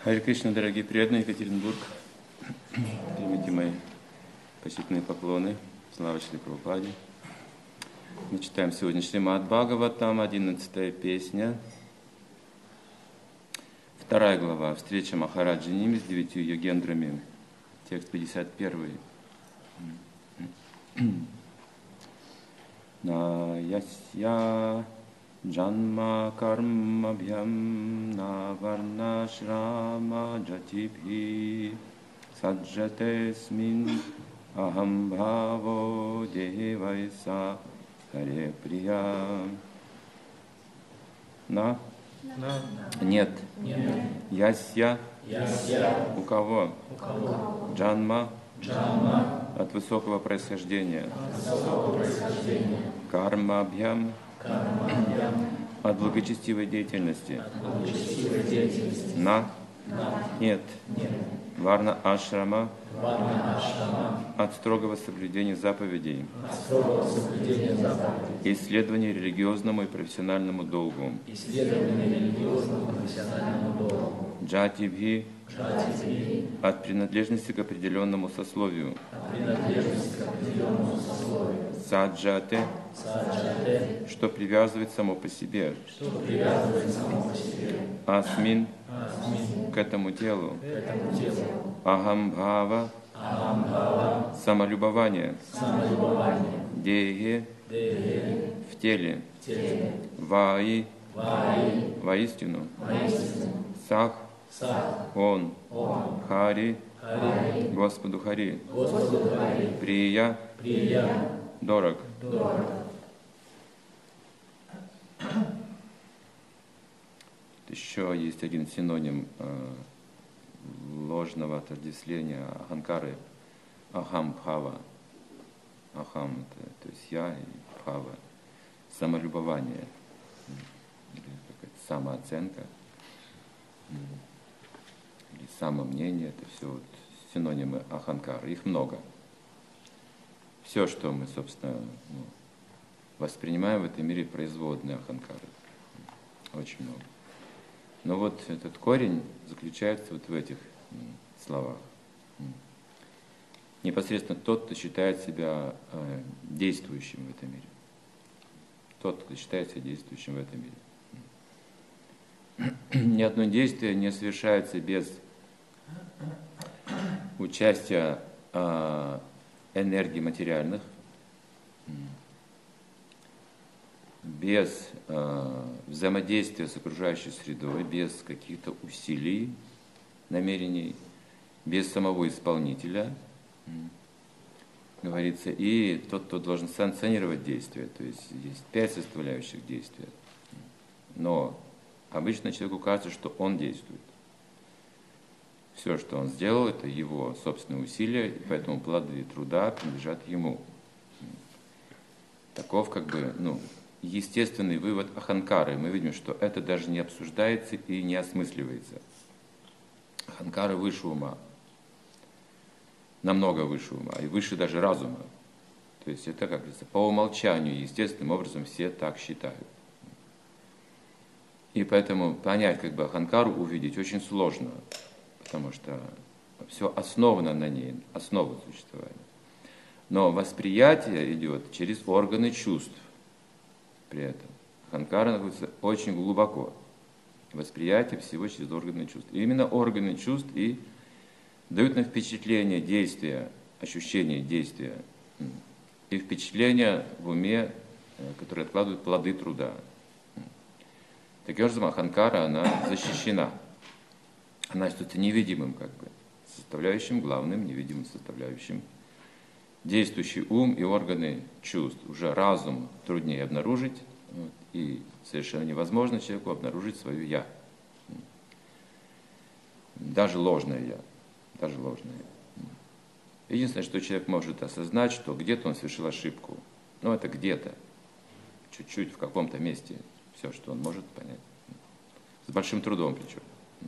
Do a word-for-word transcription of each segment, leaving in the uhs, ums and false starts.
Харе Кришна, дорогие преданные, Екатеринбург. Примите мои почтительные поклоны. Слава Шри Прабхупаде. Мы читаем сегодня Шримад Бхагаватам, одиннадцатая песня. Вторая глава. Встреча Махараджи Ними с девятью йогендрами. Текст пятьдесят один. На ясья Janma karma bhyam na varna shrama jatibhi sajjate smin aham bhavo devaisa hare priya. На? На. Нет. Нет. Ясья. Ясья. У кого? У кого? Джанма. Джанма. От высокого происхождения. От высокого происхождения. Карма бхям. Карма бхям. От благочестивой деятельности. От благочестивой деятельности. На. На. Нет. Нет. Варна ашрама. Варна ашрама. От строгого соблюдения заповедей. От строгого соблюдения заповедей. Исследование религиозному и профессиональному долгу. Исследование религиозному и профессиональному долгу. Джатибхи. Джатибхи. От принадлежности к определенному сословию. От принадлежности к определенному сословию. Саджате. Саджате. Что привязывает само по себе. Что привязывает само по себе. Асмин. Асмин. К этому телу. К этому телу. Ахамбхава. Ахамбхава. Самолюбование. Самолюбование. Дехе. Дехе. В теле. В теле. Ваи. Ваи. Воистину. Воистину. Сах. Сах. Он. Он. Хари. Хари. Господу Хари. Господу Хари. Прия. Прия. Дорог. Дорог. Еще есть один синоним э, ложного отождествления аханкары. Ахам бхава. Ахам это, то есть я и бхава. Самолюбование. Или какая-то самооценка. Или самомнение. Это все вот синонимы аханкары. Их много. Все, что мы, собственно, ну, воспринимаем в этом мире, производные аханкары. Очень много. Но вот этот корень заключается вот в этих словах. Непосредственно тот, кто считает себя э, действующим в этом мире. Тот, кто считает себя действующим в этом мире. Ни одно действие не совершается без участия э, энергий материальных, без э, взаимодействия с окружающей средой, без каких-то усилий, намерений, без самого исполнителя, говорится, и тот, кто должен санкционировать действия, то есть есть пять составляющих действия. Но обычно человеку кажется, что он действует. Все, что он сделал, это его собственные усилия, и поэтому плоды труда принадлежат ему. Таков как бы, ну, естественный вывод аханкары. Мы видим, что это даже не обсуждается и не осмысливается. Аханкара выше ума. Намного выше ума. И выше даже разума. То есть это, как говорится, по умолчанию, естественным образом все так считают. И поэтому понять, как бы аханкару увидеть, очень сложно. Потому что все основано на ней, основа существования. Но восприятие идет через органы чувств. При этом аханкара находится очень глубоко. Восприятие всего через органы чувств. И именно органы чувств и дают нам впечатление действия, ощущение действия и впечатление в уме, которые откладывают плоды труда. Таким образом, аханкара, она защищена. Она что-то невидимым, как бы, составляющим, главным невидимым составляющим. Действующий ум и органы чувств. Уже разум труднее обнаружить, вот, и совершенно невозможно человеку обнаружить свое «я». Даже ложное «я». Даже ложное «я». Единственное, что человек может осознать, что где-то он совершил ошибку. Но это где-то, чуть-чуть, в каком-то месте. Все, что он может понять. С большим трудом причем.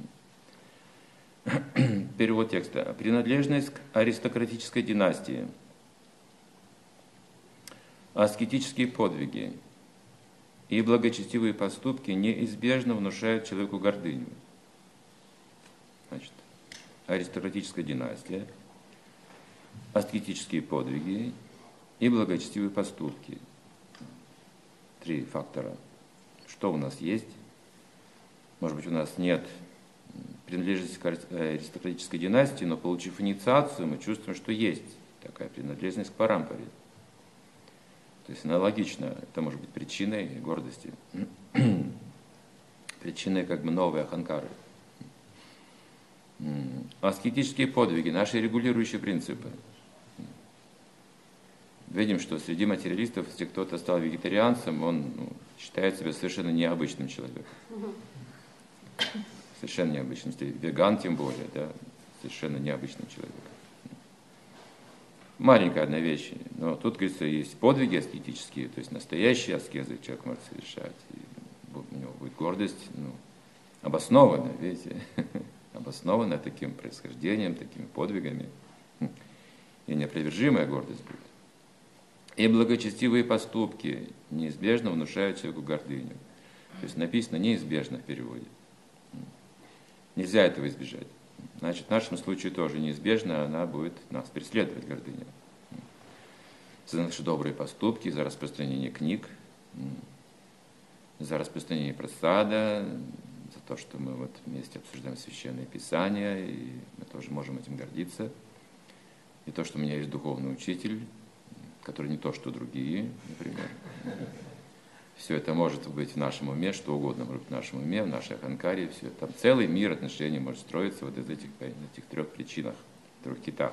Перевод текста. Принадлежность к аристократической династии. Аскетические подвиги и благочестивые поступки неизбежно внушают человеку гордыню. аристократическая династия, аскетические подвиги и благочестивые поступки. Три фактора. Что у нас есть? Может быть, у нас нет принадлежности к аристократической династии, но получив инициацию, мы чувствуем, что есть такая принадлежность к парампаре. То есть аналогично, это может быть причиной гордости, причиной как бы новой аханкары. Аскетические подвиги, наши регулирующие принципы. Видим, что среди материалистов, если кто-то стал вегетарианцем, он ну, считает себя совершенно необычным человеком. Совершенно необычным. Веган тем более, да, совершенно необычным человеком. Маленькая одна вещь, но тут, говорится, есть подвиги аскетические, то есть настоящие аскезы человек может совершать. И у него будет гордость, ну, обоснованная, видите, обоснованная таким происхождением, такими подвигами. И неопровержимая гордость будет. И благочестивые поступки неизбежно внушают человеку гордыню. То есть написано неизбежно в переводе. Нельзя этого избежать. Значит, в нашем случае тоже неизбежно она будет нас преследовать, гордыня. За наши добрые поступки, за распространение книг, за распространение просада, за то, что мы вот вместе обсуждаем Священное Писание, и мы тоже можем этим гордиться. И то, что у меня есть духовный учитель, который не то, что другие, например. Все это может быть в нашем уме, что угодно может быть в нашем уме, в нашей аханкаре, все. Там целый мир отношений может строиться вот из этих, этих трех причинах, трех китах.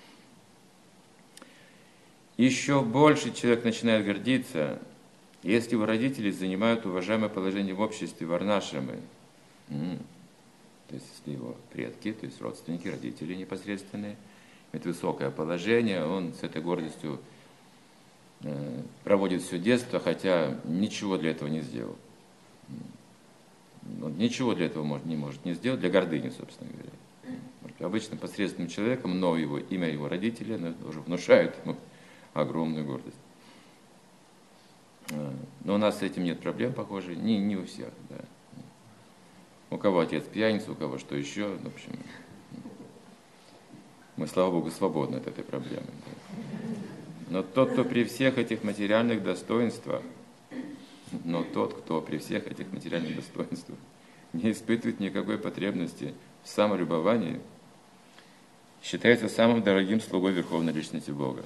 Еще больше человек начинает гордиться, если его родители занимают уважаемое положение в обществе, варнашрамы. М-м. То есть, если его предки, то есть родственники, родители непосредственные, имеют высокое положение, он с этой гордостью проводит все детство, хотя ничего для этого не сделал. Он ничего для этого может, не может не сделать, для гордыни, собственно говоря. Обычным посредственным человеком, но его имя его родителей уже внушает ему огромную гордость. Но у нас с этим нет проблем, похоже, не, не у всех. Да. У кого отец пьяница, у кого что еще, в общем, мы, слава Богу, свободны от этой проблемы. Да. Но тот, кто при всех этих материальных достоинствах, но тот, кто при всех этих материальных достоинствах не испытывает никакой потребности в самолюбовании, считается самым дорогим слугой Верховной Личности Бога.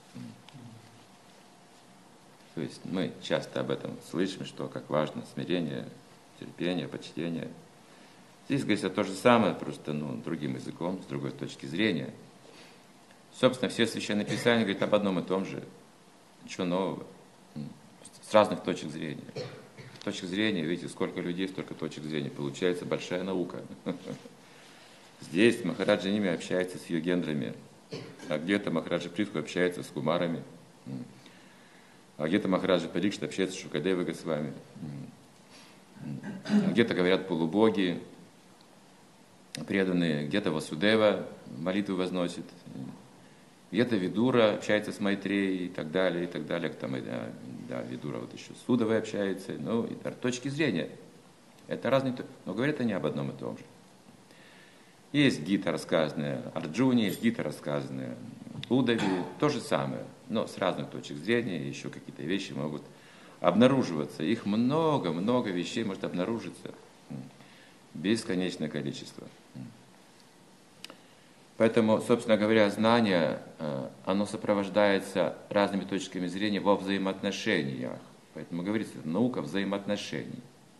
То есть мы часто об этом слышим, что как важно смирение, терпение, почтение. Здесь говорится то же самое, просто ну, другим языком, с другой точки зрения. Собственно, все Священные Писания говорят об одном и том же. Ничего нового. С разных точек зрения. Точек зрения, видите, сколько людей, столько точек зрения. Получается большая наука. Здесь Махараджа Ними общается с йогендрами, а где-то Махараджа Притху общается с кумарами, а где-то Махараджа Парикшит общается с Шукадевой Госвами, а где-то говорят полубоги, преданные, где-то Васудева молитвы возносит, где-то Видура общается с Майтреей и так далее, и так далее. Там, да, да, Видура вот еще с Судовой общается. Ну, и точки зрения. Это разные, но говорят они об одном и том же. Есть гита, рассказанная Арджуне, есть гита, рассказанная Удаве. То же самое, но с разных точек зрения. Еще какие-то вещи могут обнаруживаться. Их много-много вещей может обнаружиться. Бесконечное количество. Поэтому, собственно говоря, знание, оно сопровождается разными точками зрения во взаимоотношениях. Поэтому говорится, это наука взаимоотношений.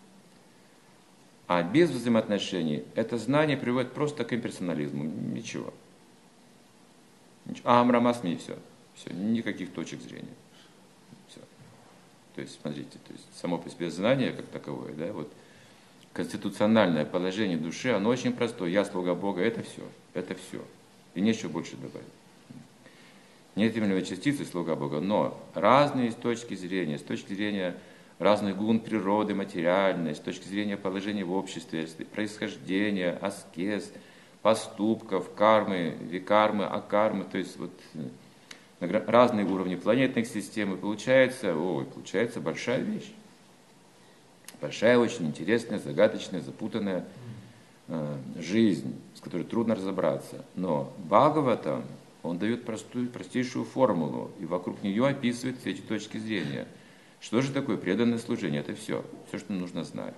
А без взаимоотношений это знание приводит просто к имперсонализму. Ничего. Ничего. А амрамасми и все. Все. Никаких точек зрения. Все. То есть, смотрите, то есть само по себе знание как таковое, да, вот конституциональное положение души, оно очень простое. Я слуга Бога, это все. Это все. И нечего больше добавить. Неотъемлемая частица слуга Бога, но разные с точки зрения, с точки зрения разных гун природы, материальной, с точки зрения положения в обществе, происхождения, аскез, поступков, кармы, викармы, акармы, то есть вот разные уровни планетных систем, и получается, ой, получается большая вещь. Большая, очень интересная, загадочная, запутанная. э, жизнь, с которой трудно разобраться. Но Бхагаватам, он дает простую, простейшую формулу, и вокруг нее описывает все эти точки зрения. Что же такое преданное служение? Это все, все, что нужно знать.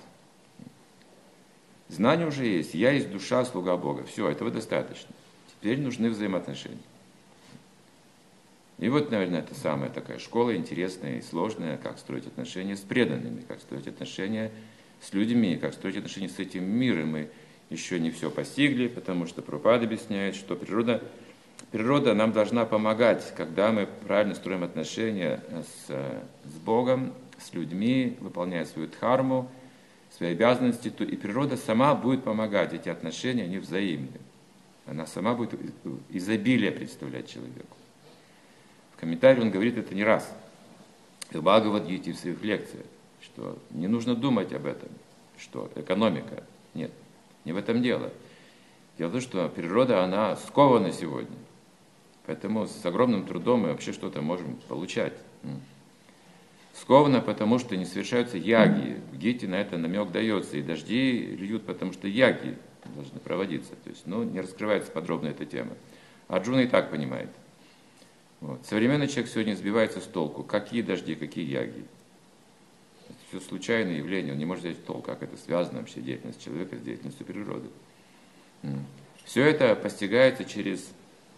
Знание уже есть. Я есть душа, слуга Бога. Все, этого достаточно. Теперь нужны взаимоотношения. И вот, наверное, это самая такая школа интересная и сложная, как строить отношения с преданными, как строить отношения с людьми, как строить отношения с этим миром. Мы еще не все постигли, потому что Прабхупада объясняет, что природа, природа нам должна помогать, когда мы правильно строим отношения с, с Богом, с людьми, выполняя свою дхарму, свои обязанности, то и природа сама будет помогать. Эти отношения, они взаимны. Она сама будет изобилие представлять человеку. В комментарии он говорит это не раз. В Бхагавад-гите, в своих лекциях, что не нужно думать об этом, что экономика. Нет, не в этом дело. Дело в том, что природа, она скована сегодня. Поэтому с огромным трудом мы вообще что-то можем получать. Сковано, потому что не совершаются яги. В Гите на это намек дается. И дожди льют, потому что яги должны проводиться. То есть, ну, не раскрывается подробно эта тема. Арджуна и так понимает. Вот. Современный человек сегодня сбивается с толку. Какие дожди, какие яги. Это все случайные явления. Он не может взять в толк, как это связано вообще деятельность человека с деятельностью природы. Все это постигается через,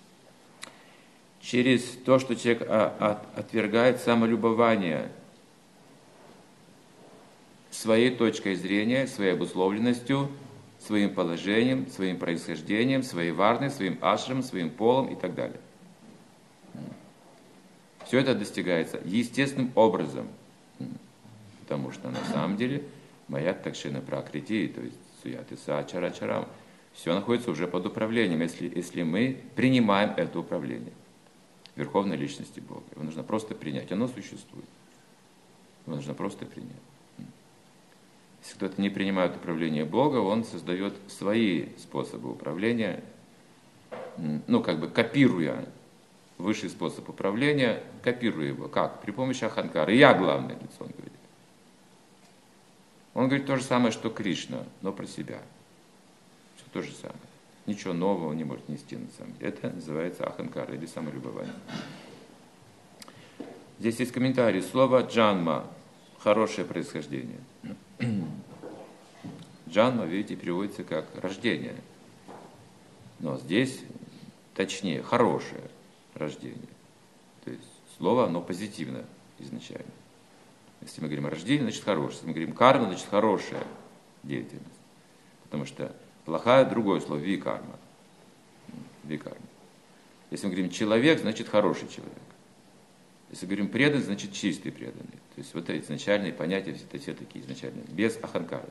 через то, что человек отвергает самолюбование своей точкой зрения, своей обусловленностью, своим положением, своим происхождением, своей варной, своим ашрамом, своим полом и так далее. Все это достигается естественным образом, потому что на самом деле маят такшина пракрити, то есть суяты сачара чарам, все находится уже под управлением, если, если мы принимаем это управление Верховной Личности Бога. Его нужно просто принять, оно существует. Его нужно просто принять. Если кто-то не принимает управление Бога, он создает свои способы управления, ну, как бы копируя высший способ управления, копируя его. Как? При помощи аханкары. Я главное лицо, он говорит. Он говорит то же самое, что Кришна, но про себя. Все то же самое. Ничего нового он не может нести на самом деле. Это называется аханкара или самолюбование. Здесь есть комментарий. Слово джанма – хорошее происхождение. Джанма, видите, переводится как рождение. Но здесь точнее, хорошее рождение. То есть слово, оно позитивно изначально. Если мы говорим о рождении, значит хорошее. Если мы говорим карма, значит хорошая деятельность. Потому что плохая – другое слово, викарма. Викарма. Если мы говорим человек, значит хороший человек. Если мы говорим преданный, значит чистый преданный. То есть вот эти изначальные понятия, это все такие изначальные, без аханкара.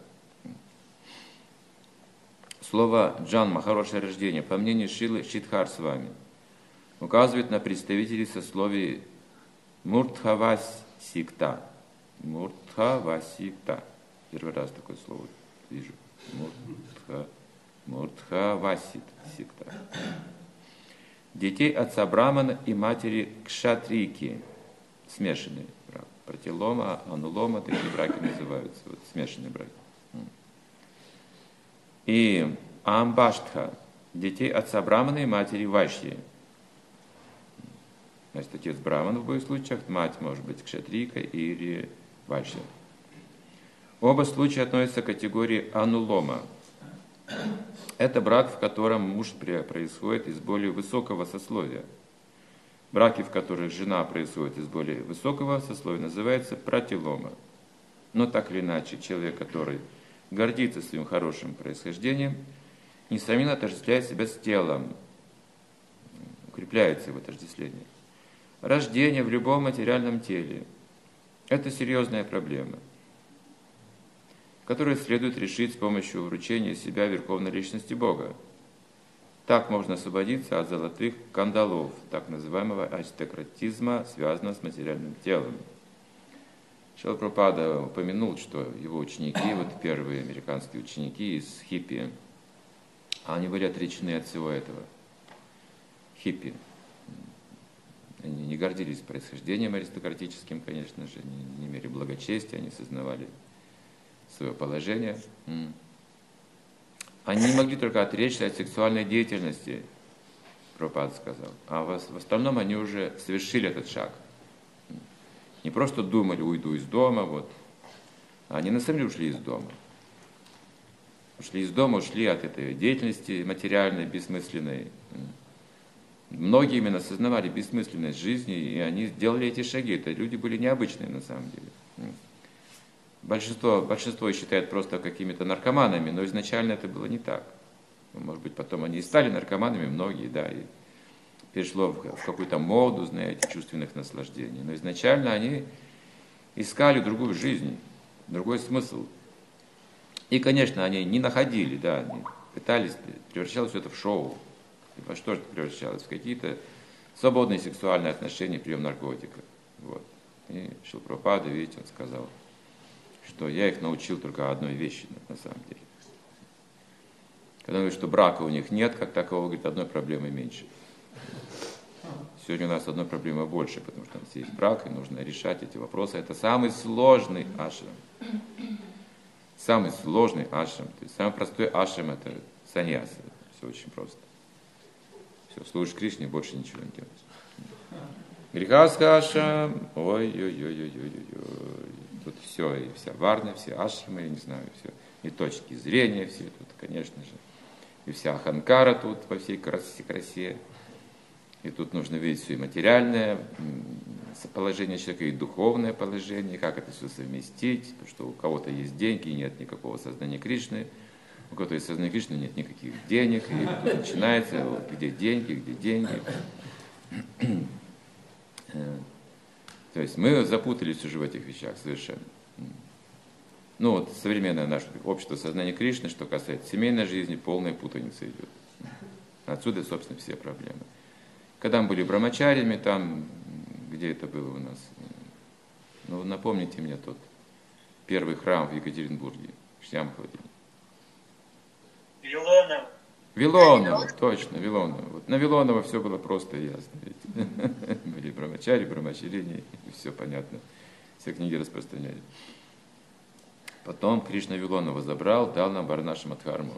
Слово джанма, хорошее рождение, по мнению Шилы Шидхар с вами, указывает на представителей сословий муртхавасикта. Муртхавасикта. Первый раз такое слово вижу. Муртха, муртхавасикта. Детей отца Брамана и матери Кшатрики. Смешанный брак. Пратилома, анулома, такие браки называются. Вот, смешанные браки. И Амбаштха. Детей отца Брамана и матери Вайшьи. Значит, отец Браман в обоих случаях, мать может быть Кшатрика или Вайшья. Оба случая относятся к категории анулома. Это брак, в котором муж происходит из более высокого сословия. Браки, в которых жена происходит из более высокого сословия, называются пратилома. Но так или иначе, человек, который гордится своим хорошим происхождением, несомненно отождествляет себя с телом, укрепляется его отождествление. Рождение в любом материальном теле – это серьезная проблема, которую следует решить с помощью вручения себя Верховной Личности Бога. Так можно освободиться от золотых кандалов, так называемого аристократизма, связанного с материальным телом. Шрила Прабхупада упомянул, что его ученики, вот первые американские ученики из хиппи, они были отречены от всего этого. Хиппи. Они не гордились происхождением аристократическим, конечно же, не, не имели благочестия, они сознавали свое положение. они не могли только отречься от сексуальной деятельности, Прабхупада сказал, а в остальном они уже совершили этот шаг. Не просто думали, уйду из дома, вот, а они на самом деле ушли из дома. Ушли из дома, ушли от этой деятельности материальной, бессмысленной. Многие именно осознавали бессмысленность жизни, и они сделали эти шаги. Это люди были необычные на самом деле. Большинство, большинство считает просто какими-то наркоманами, но изначально это было не так. Может быть, потом они и стали наркоманами, многие, да, и перешло в, в какую-то моду, знаете, чувственных наслаждений. Но изначально они искали другую жизнь, другой смысл. И, конечно, они не находили, да, они пытались, превращалось все это в шоу. И во что же это превращалось? В какие-то свободные сексуальные отношения, прием наркотиков. Вот. И Шрила Прабхупада, видите, он сказал, что я их научил только одной вещи, на самом деле. Когда он говорит, что брака у них нет, как такового, говорит, одной проблемы меньше. Сегодня у нас одной проблемы больше, потому что у нас есть брак, и нужно решать эти вопросы. Это самый сложный ашрам. Самый сложный ашрам. То есть самый простой ашрам — это саньяса. Все очень просто. Все, служишь Кришне, больше ничего не делаешь. Грихастха ашрам, ой-ой-ой-ой-ой-ой. Тут все, и вся варна, все ашрамы, я не знаю, все. И точки зрения все тут, конечно же. И вся аханкара тут во всей красе, красе. И тут нужно видеть все и материальное положение человека, и духовное положение, как это все совместить, потому что у кого-то есть деньги, и нет никакого сознания Кришны, у кого-то есть сознание Кришны, нет никаких денег, и тут начинается, вот, где деньги, где деньги. То есть мы запутались уже в этих вещах совершенно. Ну вот современное наше общество сознания Кришны, что касается семейной жизни, полная путаница идет. Отсюда, собственно, все проблемы. Когда мы были брамачарями, там, где это было у нас, ну, напомните мне тот первый храм в Екатеринбурге, Шьямхавати. Вилонов. Вилонова, точно, Вилонова. Вот на Вилонова все было просто и ясно. Были брамачари, брамачарини, все понятно. Все книги распространяли. Потом Кришна Вилонова забрал, дал нам Варнаши Мадхарму.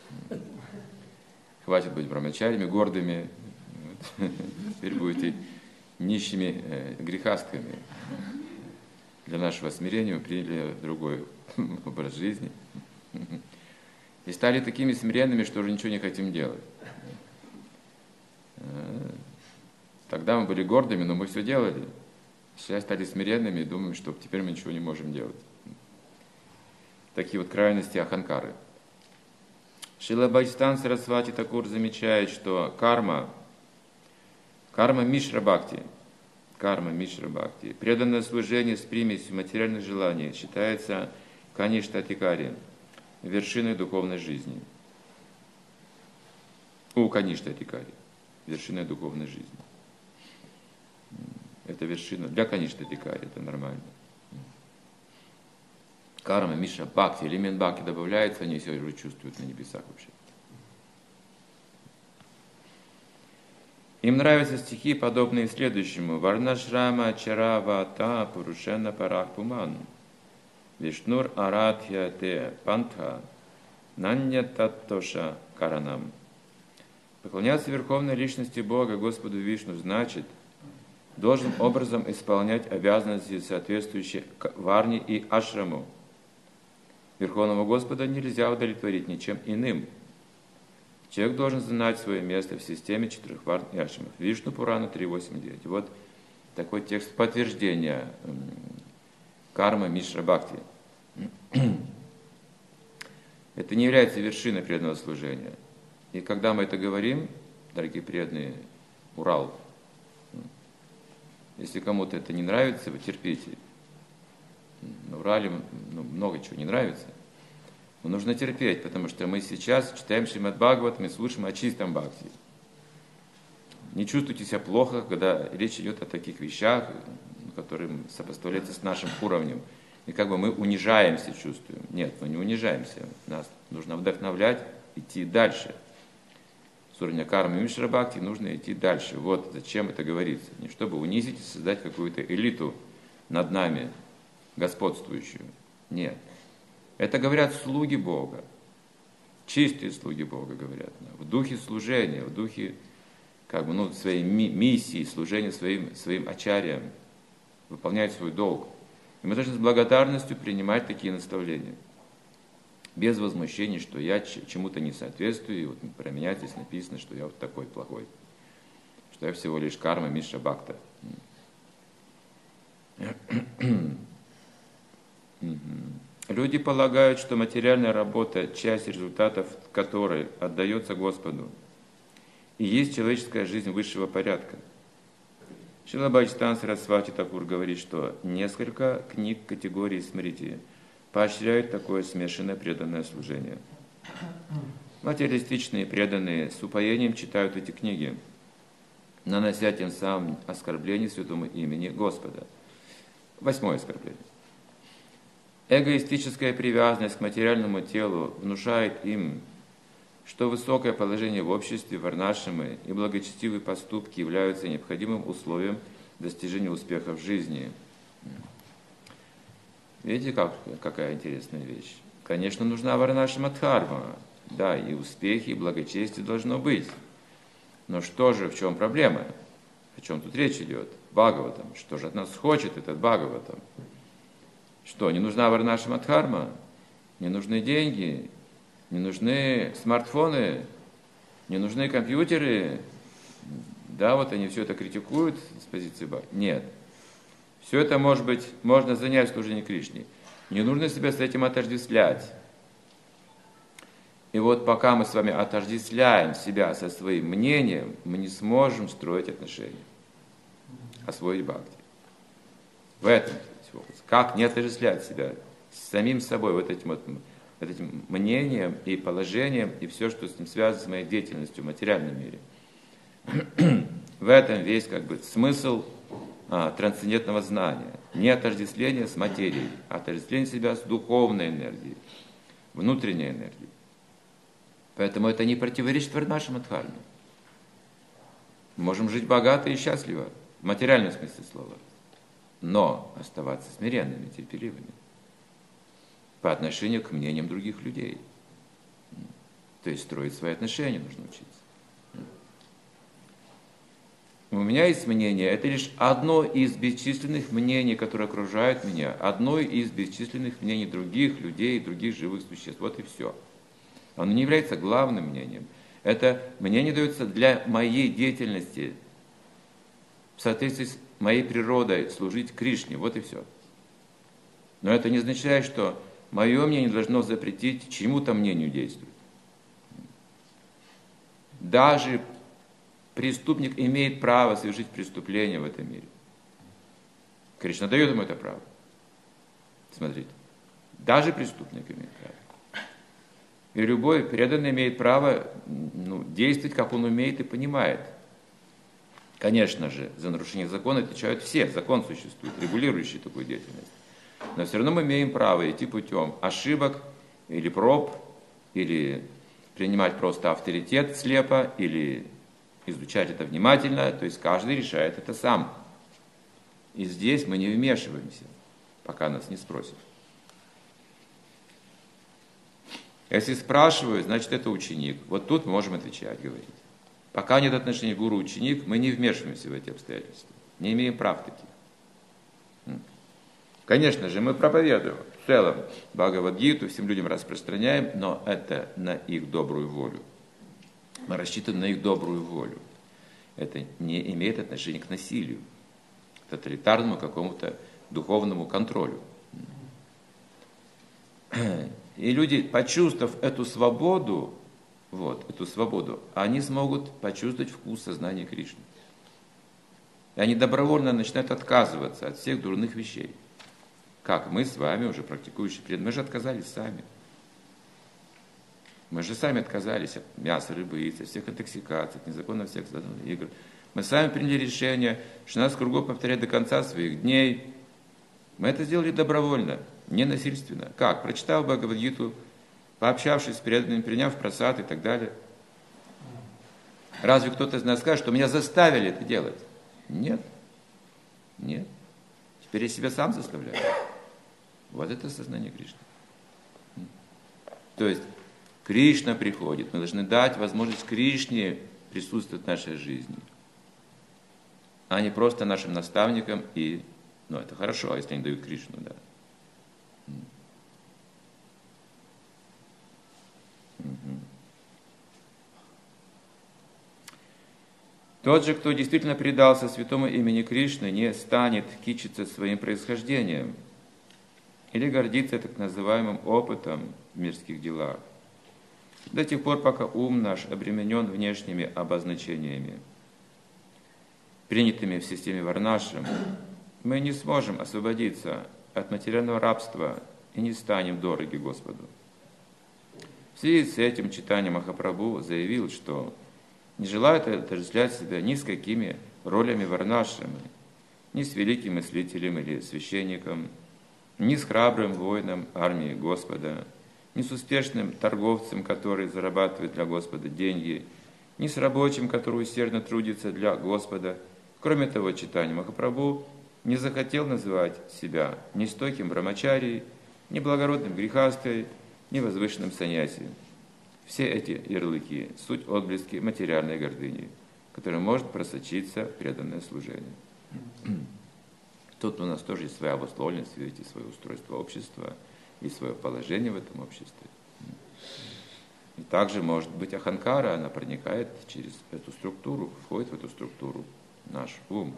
Хватит быть брамачарями, гордыми. Теперь будете нищими э, грехастками. Для нашего смирения мы приняли другой образ жизни. И стали такими смиренными, что уже ничего не хотим делать. Тогда мы были гордыми, но мы все делали. Сейчас стали смиренными и думаем, что теперь мы ничего не можем делать. Такие вот крайности аханкары. Шрила Бхактисиданта Сарасвати Такур замечает, что карма, карма Мишра Бхакти, карма Мишра Бхакти, преданное служение с примесью материальных желаний считается каништатикари, вершиной духовной жизни. У каништатикари, вершиной духовной жизни. Это вершина для каништатикари, это нормально. Карма, Миша, Бхакти, элемент Бхакти добавляется, они все уже чувствуют на небесах вообще. Им нравятся стихи, подобные следующему. Варнашрама чаравата пурушена парахпуман. Вишнур арадхя те пантха нанья таттоша каранам. Поклоняться Верховной Личности Бога, Господу Вишну, значит должным образом исполнять обязанности, соответствующие варне и ашраму. Верховного Господа нельзя удовлетворить ничем иным. Человек должен знать свое место в системе четырех варн и ашрамов. Вишну Пурана три восемь девять. Вот такой текст подтверждения кармы Мишра Бхакти. Это не является вершиной преданного служения. И когда мы это говорим, дорогие преданные, Урал, если кому-то это не нравится, вы терпите. На Урале ну, много чего не нравится. Но нужно терпеть, потому что мы сейчас читаем Шримад Бхагават, мы слушаем о чистом бхакти. Не чувствуйте себя плохо, когда речь идет о таких вещах, которые сопоставляются с нашим уровнем. И как бы мы унижаемся, чувствуем. Нет, мы не унижаемся. Нас нужно вдохновлять, идти дальше. С уровня кармы Мишра Бхакти нужно идти дальше. Вот зачем это говорится. Не чтобы унизить и создать какую-то элиту над нами, господствующую. Нет. Это говорят слуги Бога. чистые слуги Бога, говорят, в духе служения, в духе как бы, ну, своей ми- миссии, служения своим, своим ачарьям, выполнять свой долг. И мы должны с благодарностью принимать такие наставления. Без возмущений, что я чему-то не соответствую, и вот про меня здесь написано, что я вот такой плохой, что я всего лишь карма Миша Бхакта. Люди полагают, что материальная работа, часть результатов которой отдается Господу, и есть человеческая жизнь высшего порядка. Шрила Бхактисиданта Сарасвати Такур говорит, что несколько книг категории смрити поощряют такое смешанное преданное служение. Материалистичные преданные с упоением читают эти книги, нанося тем самым оскорбление святому имени Господа. Восьмое оскорбление. Эгоистическая привязанность к материальному телу внушает им, что высокое положение в обществе, варнашамы и благочестивые поступки являются необходимым условием достижения успеха в жизни. Видите, как, какая интересная вещь? Конечно, нужна варнашама дхарма. Да, и успехи, и благочестие должно быть. Но что же, в чем проблема? О чем тут речь идет? Бхагаватам. Что же от нас хочет этот Бхагаватам? Что, не нужна варнашама дхарма? Не нужны деньги? Не нужны смартфоны? Не нужны компьютеры? Да, вот они все это критикуют с позиции Бхагаватам. Нет. Все это, может быть, можно занять в служении Кришне. Не нужно себя с этим отождествлять. И вот пока мы с вами отождествляем себя со своим мнением, мы не сможем строить отношения, освоить бхакти. В этом вопрос. Как не отождествлять себя с самим собой, вот этим, вот, вот этим мнением и положением, и все, что с ним связано, с моей деятельностью в материальном мире. В этом весь как бы смысл а, трансцендентного знания. Не отождествление с материей, а отождествление себя с духовной энергией, внутренней энергией. Поэтому это не противоречит варнашама дхарме. Мы можем жить богато и счастливо, в материальном смысле слова, но оставаться смиренными, терпеливыми по отношению к мнениям других людей. То есть строить свои отношения нужно учиться. У меня есть мнение, это лишь одно из бесчисленных мнений, которые окружают меня, одно из бесчисленных мнений других людей, других живых существ. Вот и все. Оно не является главным мнением. Это мнение дается для моей деятельности, в соответствии с моей природой, служить Кришне. Вот и все. Но это не означает, что мое мнение должно запретить чему-то мнению действовать. Даже преступник имеет право совершить преступление в этом мире. Кришна дает ему это право. Смотрите. Даже преступник имеет право. И любой преданный имеет право ну, действовать, как он умеет и понимает. Конечно же, за нарушение закона отвечают все. Закон существует, регулирующий такую деятельность. Но все равно мы имеем право идти путем ошибок или проб, или принимать просто авторитет слепо, или изучать это внимательно. То есть каждый решает это сам. И здесь мы не вмешиваемся, пока нас не спросят. Если спрашивают, значит это ученик. Вот тут мы можем отвечать, говорить. Пока нет отношений гуру-ученик, мы не вмешиваемся в эти обстоятельства. Не имеем прав таких. Конечно же, мы проповедуем в целом Бхагавад-гиту, всем людям распространяем, но это на их добрую волю. Мы рассчитываем на их добрую волю. Это не имеет отношения к насилию, к тоталитарному какому-то духовному контролю. И люди, почувствовав эту свободу, вот, эту свободу, они смогут почувствовать вкус сознания Кришны. И они добровольно начинают отказываться от всех дурных вещей. Как мы с вами, уже практикующие преданные, мы же отказались сами. Мы же сами отказались от мяса, рыбы, яиц, от всех интоксикаций, от незаконных всех игр. Мы сами приняли решение, что нас кругом повторять до конца своих дней. Мы это сделали добровольно, не насильственно. Как? Прочитал Бхагавад-гиту, пообщавшись с преданными, приняв прасад и так далее. Разве кто-то из нас скажет, что меня заставили это делать? Нет. Нет. Теперь я себя сам заставляю. Вот это сознание Кришны. То есть, Кришна приходит. Мы должны дать возможность Кришне присутствовать в нашей жизни, а не просто нашим наставникам. И, ну, это хорошо, если они дают Кришну, да. Угу. Тот же, кто действительно предался святому имени Кришны, не станет кичиться своим происхождением или гордиться так называемым опытом в мирских делах, до тех пор, пока ум наш обременен внешними обозначениями, принятыми в системе Варнашрам, мы не сможем освободиться от материального рабства и не станем дороги Господу. В связи с этим читание Махапрабху заявил, что не желает отождествлять себя ни с какими ролями Варнашрамы, ни с великим мыслителем или священником, ни с храбрым воином армии Господа, ни с успешным торговцем, который зарабатывает для Господа деньги, ни с рабочим, который усердно трудится для Господа. Кроме того, читание Махапрабху не захотел называть себя ни стойким брамачарией, ни благородным грехастой, ни возвышенным саньяси. Все эти ярлыки – суть отблески материальной гордыни, которая может просочиться в преданное служение. Тут у нас тоже есть своя обусловленность, видите, свое устройство общества и свое положение в этом обществе. И также может быть аханкара, она проникает через эту структуру, входит в эту структуру, наш ум.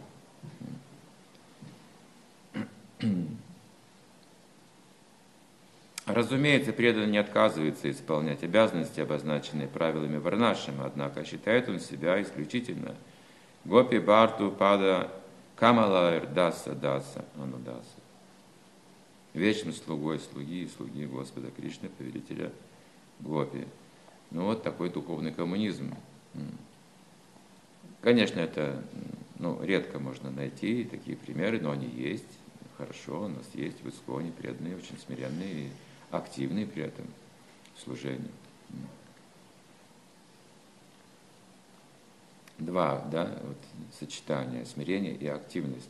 Разумеется, преданный не отказывается исполнять обязанности, обозначенные правилами Варнашрама, однако считает он себя исключительно гопи барту пада камалайр даса даса анудаса, вечным слугой слуги и слуги Господа Кришны, повелителя гопи. Ну вот такой духовный коммунизм. Конечно, это ну, редко можно найти такие примеры, но они есть. Хорошо, у нас есть в Исконе преданные, очень смиренные и активные при этом служении. Два, да, вот, сочетания смирения и активности.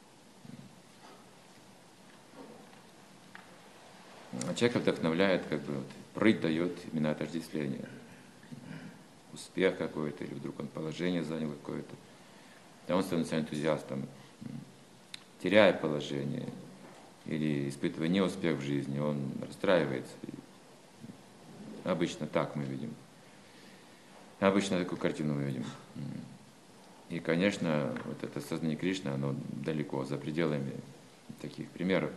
Человека вдохновляет, как бы, вот, прыть дает именно отождествление. Успех какой-то, или вдруг он положение занял какое-то. Да он становится энтузиастом. Теряя положение или испытывая неуспех в жизни, он расстраивается. И обычно так мы видим. Обычно такую картину мы видим. И, конечно, вот это сознание Кришны, оно далеко, за пределами таких примеров.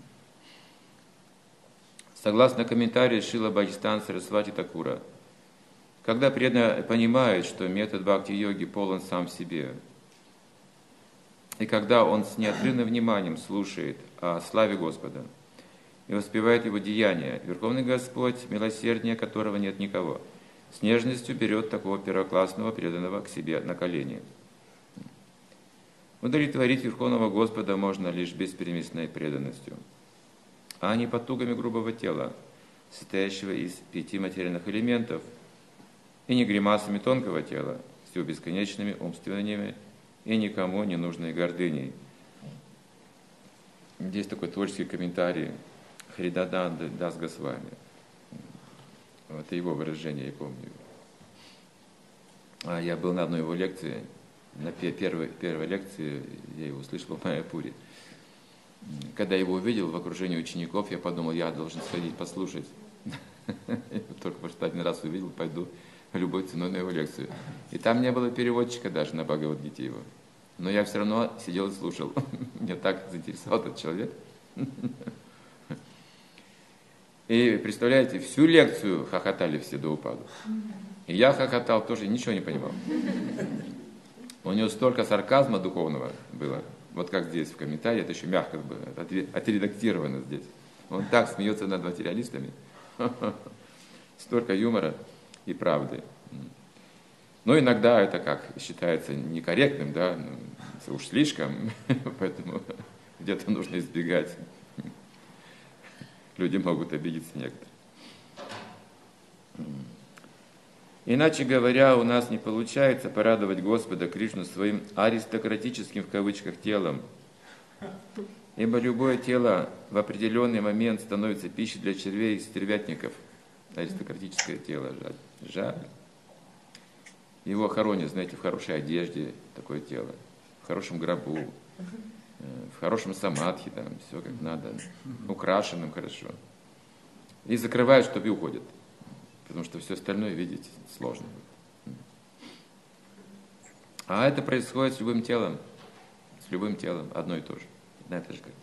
Согласно комментарию Шрила Бхактистан Сарасвати Такура, когда преданный понимает, что метод бхакти-йоги полон сам в себе, и когда он с неотрывным вниманием слушает о славе Господа и воспевает Его деяния, Верховный Господь, милосерднее которого нет никого, с нежностью берет такого первоклассного преданного к себе на колени. Удовлетворить Верховного Господа можно лишь беспереместной преданностью, а не потугами грубого тела, состоящего из пяти материальных элементов, и не гримасами тонкого тела, с его бесконечными умственными и никому не нужной гордыней. Здесь такой творческий комментарий Харидаданда Дас Госвами. Это его выражение, я помню. А я был на одной его лекции, на первой, первой лекции, я его услышал в Майяпуре. Когда я его увидел в окружении учеников, я подумал, я должен сходить послушать. Только потому что один раз увидел, пойду любой ценой на его лекцию. И там не было переводчика даже на Бхагавад-гите его. Но я все равно сидел и слушал. Меня так заинтересовал этот человек. И представляете, всю лекцию хохотали все до упаду. И я хохотал, тоже ничего не понимал. У него столько сарказма духовного было. Вот как здесь в комментарии, это еще мягко было, отредактировано здесь. Он так смеется над материалистами. Столько юмора и правды. Но иногда это как считается некорректным, да, ну, уж слишком, поэтому где-то нужно избегать. Люди могут обидеться некоторые. Иначе говоря, у нас не получается порадовать Господа Кришну своим аристократическим в кавычках телом, ибо любое тело в определенный момент становится пищей для червей и стервятников, аристократическое тело, жаль. жаль. Его хоронят, знаете, в хорошей одежде, такое тело, в хорошем гробу, в хорошем самадхи, там, все как надо, украшенным хорошо. И закрывают, чтобы и уходят. Потому что все остальное видеть сложно будет. А это происходит с любым телом. С любым телом одно и то же. Одна и та же картина.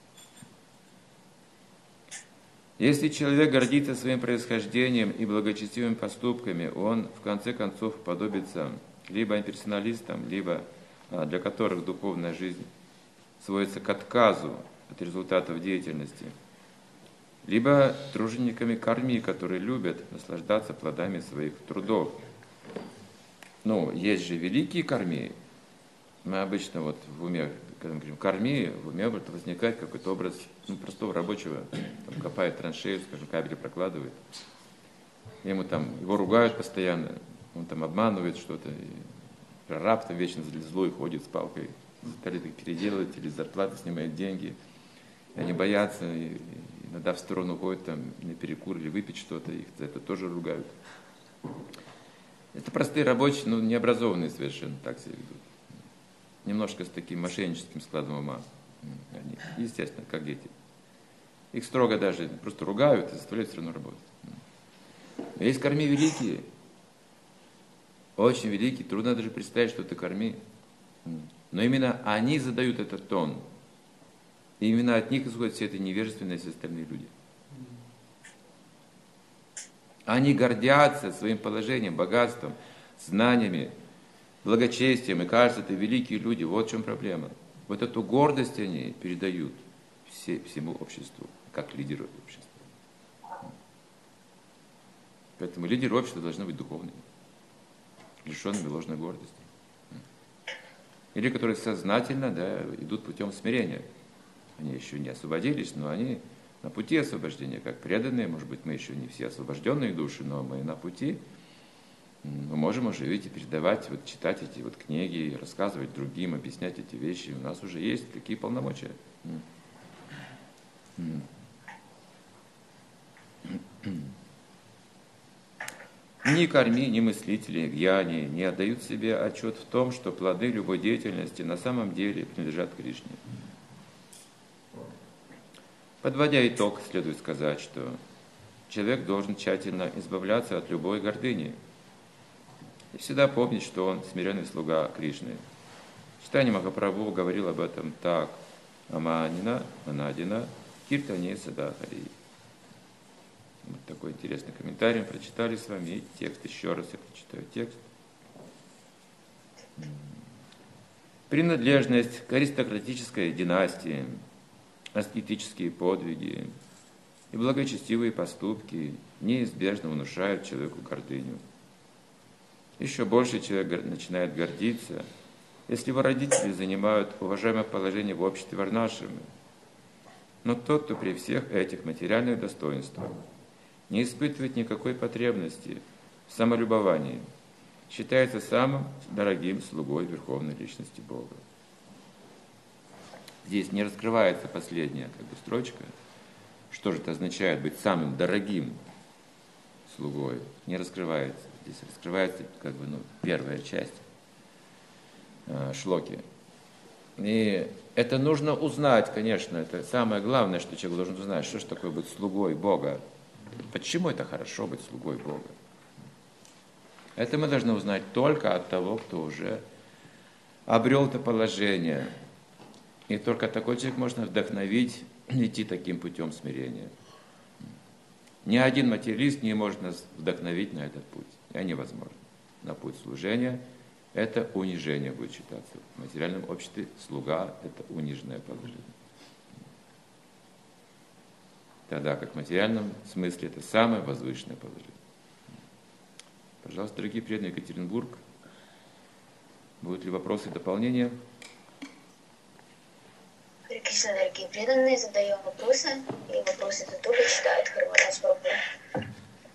Если человек гордится своим происхождением и благочестивыми поступками, он в конце концов подобится либо имперсоналистам, либо для которых духовная жизнь сводится к отказу от результатов деятельности, либо тружениками карми, которые любят наслаждаться плодами своих трудов. Ну, есть же великие карми. Мы обычно вот в уме, когда мы говорим карми, в уме возникает какой-то образ ну, простого рабочего, там, копает траншею, скажем, кабели прокладывает. Ему там, его ругают постоянно, он там обманывает что-то, и прораб там вечно злой ходит с палкой, переделывает или зарплаты снимает деньги. И они боятся, и, и иногда в сторону уходят там, на перекур или выпить что-то, их за это тоже ругают. Это простые рабочие, но необразованные совершенно так себя ведут. Немножко с таким мошенническим складом ума. Они, естественно, как дети. Их строго даже просто ругают и заставляют все равно работать. Есть карми великие, очень великие, трудно даже представить, что это карми. Но именно они задают этот тон. И именно от них исходят все эти невежественные все остальные люди. Они гордятся своим положением, богатством, знаниями, благочестием. И кажется, это великие люди. Вот в чем проблема. Вот эту гордость они передают все, всему обществу, как лидеры общества. Поэтому лидеры общества должны быть духовными, лишенными ложной гордости. Или которые сознательно да, идут путем смирения. Они еще не освободились, но они на пути освобождения, как преданные. Может быть, мы еще не все освобожденные души, но мы на пути. Мы можем уже, видите, передавать, вот, читать эти вот книги, рассказывать другим, объяснять эти вещи. У нас уже есть такие полномочия. Ни карми, ни мыслители, гьяни не отдают себе отчет в том, что плоды любой деятельности на самом деле принадлежат Кришне. Подводя итог, следует сказать, что человек должен тщательно избавляться от любой гордыни и всегда помнить, что он смиренный слуга Кришны. Читание Махапрабху говорил об этом так: Аманина, Анадина, Киртане Сада Хари. Вот такой интересный комментарий мы прочитали с вами. И текст, еще раз я прочитаю текст. Принадлежность к аристократической династии, аскетические подвиги и благочестивые поступки неизбежно внушают человеку гордыню. Еще больше человек начинает гордиться, если его родители занимают уважаемое положение в обществе варнашами. Но тот, кто при всех этих материальных достоинствах не испытывает никакой потребности в самолюбовании, считается самым дорогим слугой Верховной Личности Бога. Здесь не раскрывается последняя как бы, строчка. Что же это означает быть самым дорогим слугой? Не раскрывается. Здесь раскрывается как бы, ну, первая часть э, шлоки. И это нужно узнать, конечно. Это самое главное, что человек должен узнать. Что же такое быть слугой Бога? Почему это хорошо быть слугой Бога? Это мы должны узнать только от того, кто уже обрел это положение. И только такой человек можно вдохновить идти таким путем смирения. Ни один материалист не может нас вдохновить на этот путь. Это невозможно. На путь служения это унижение будет считаться. В материальном обществе слуга – это униженное положение. Тогда как в материальном смысле это самое возвышенное положение. Пожалуйста, дорогие преданные, Екатеринбург. Будут ли вопросы, дополнения? Харе Кришна, дорогие преданные, задаем вопросы, и вопросы тут тоже читает Хармарадж Прабху.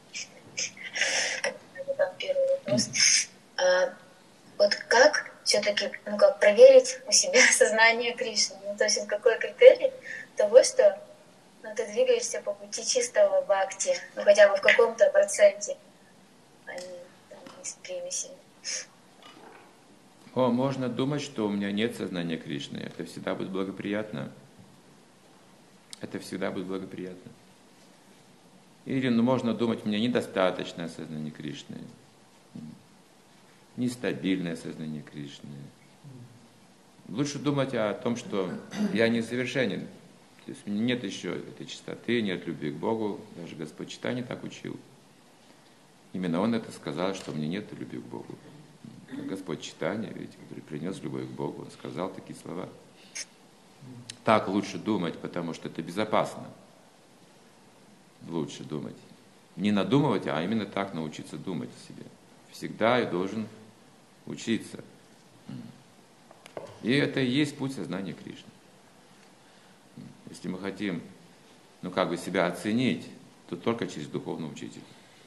Задам первый вопрос. А, вот как все-таки, ну как проверить у себя сознание Кришны? Ну то есть какой критерий того, что но ты двигаешься по пути чистого бхакти, ну хотя бы в каком-то проценте, а не там, из примесей. О, можно думать, что у меня нет сознания Кришны. Это всегда будет благоприятно. Это всегда будет благоприятно. Или ну, можно думать, у меня недостаточное сознание Кришны. Нестабильное сознание Кришны. Лучше думать о том, что я несовершенен. То есть у меня нет еще этой чистоты, нет любви к Богу. Даже Господь Чайтанья так учил. Именно Он это сказал, что у меня нет любви к Богу. Господь Чайтанья, ведь, который принес любовь к Богу, Он сказал такие слова. Так лучше думать, потому что это безопасно. Лучше думать. Не надумывать, а именно так научиться думать о себе. Всегда я должен учиться. И это и есть путь сознания Кришны. Если мы хотим, ну как бы себя оценить, то только через духовного учителя.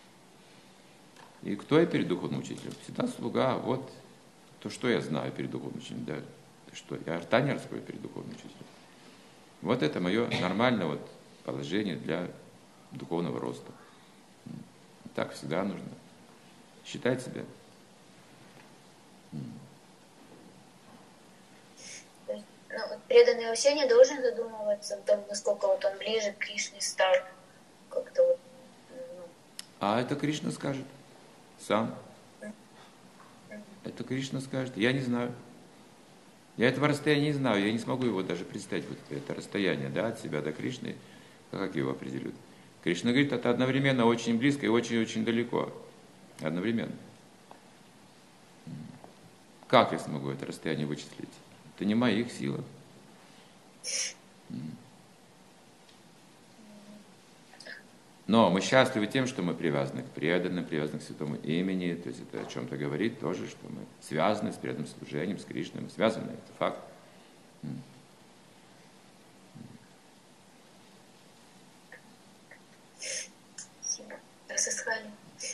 И кто я перед духовным учителем? Всегда слуга. Вот то, что я знаю перед духовным учителем. Да, что я рта не раскрою перед духовным учителем. Вот это мое нормальное вот положение для духовного роста. Так всегда нужно считать себя. Ну, вот преданный вообще не должен задумываться о том, насколько вот он ближе к Кришне стал. Как-то вот, ну. А это Кришна скажет сам. Это Кришна скажет. Я не знаю. Я этого расстояния не знаю. Я не смогу его даже представить. Вот это расстояние, да, от себя до Кришны. Как его определят? Кришна говорит, это одновременно очень близко и очень-очень далеко. Одновременно. Как я смогу это расстояние вычислить? Это не в моих силах. Но мы счастливы тем, что мы привязаны к преданным, привязаны к святому имени. То есть это о чем-то говорит тоже, что мы связаны с преданным служением, с Кришной. Мы связаны, это факт. Спасибо. Расысхали.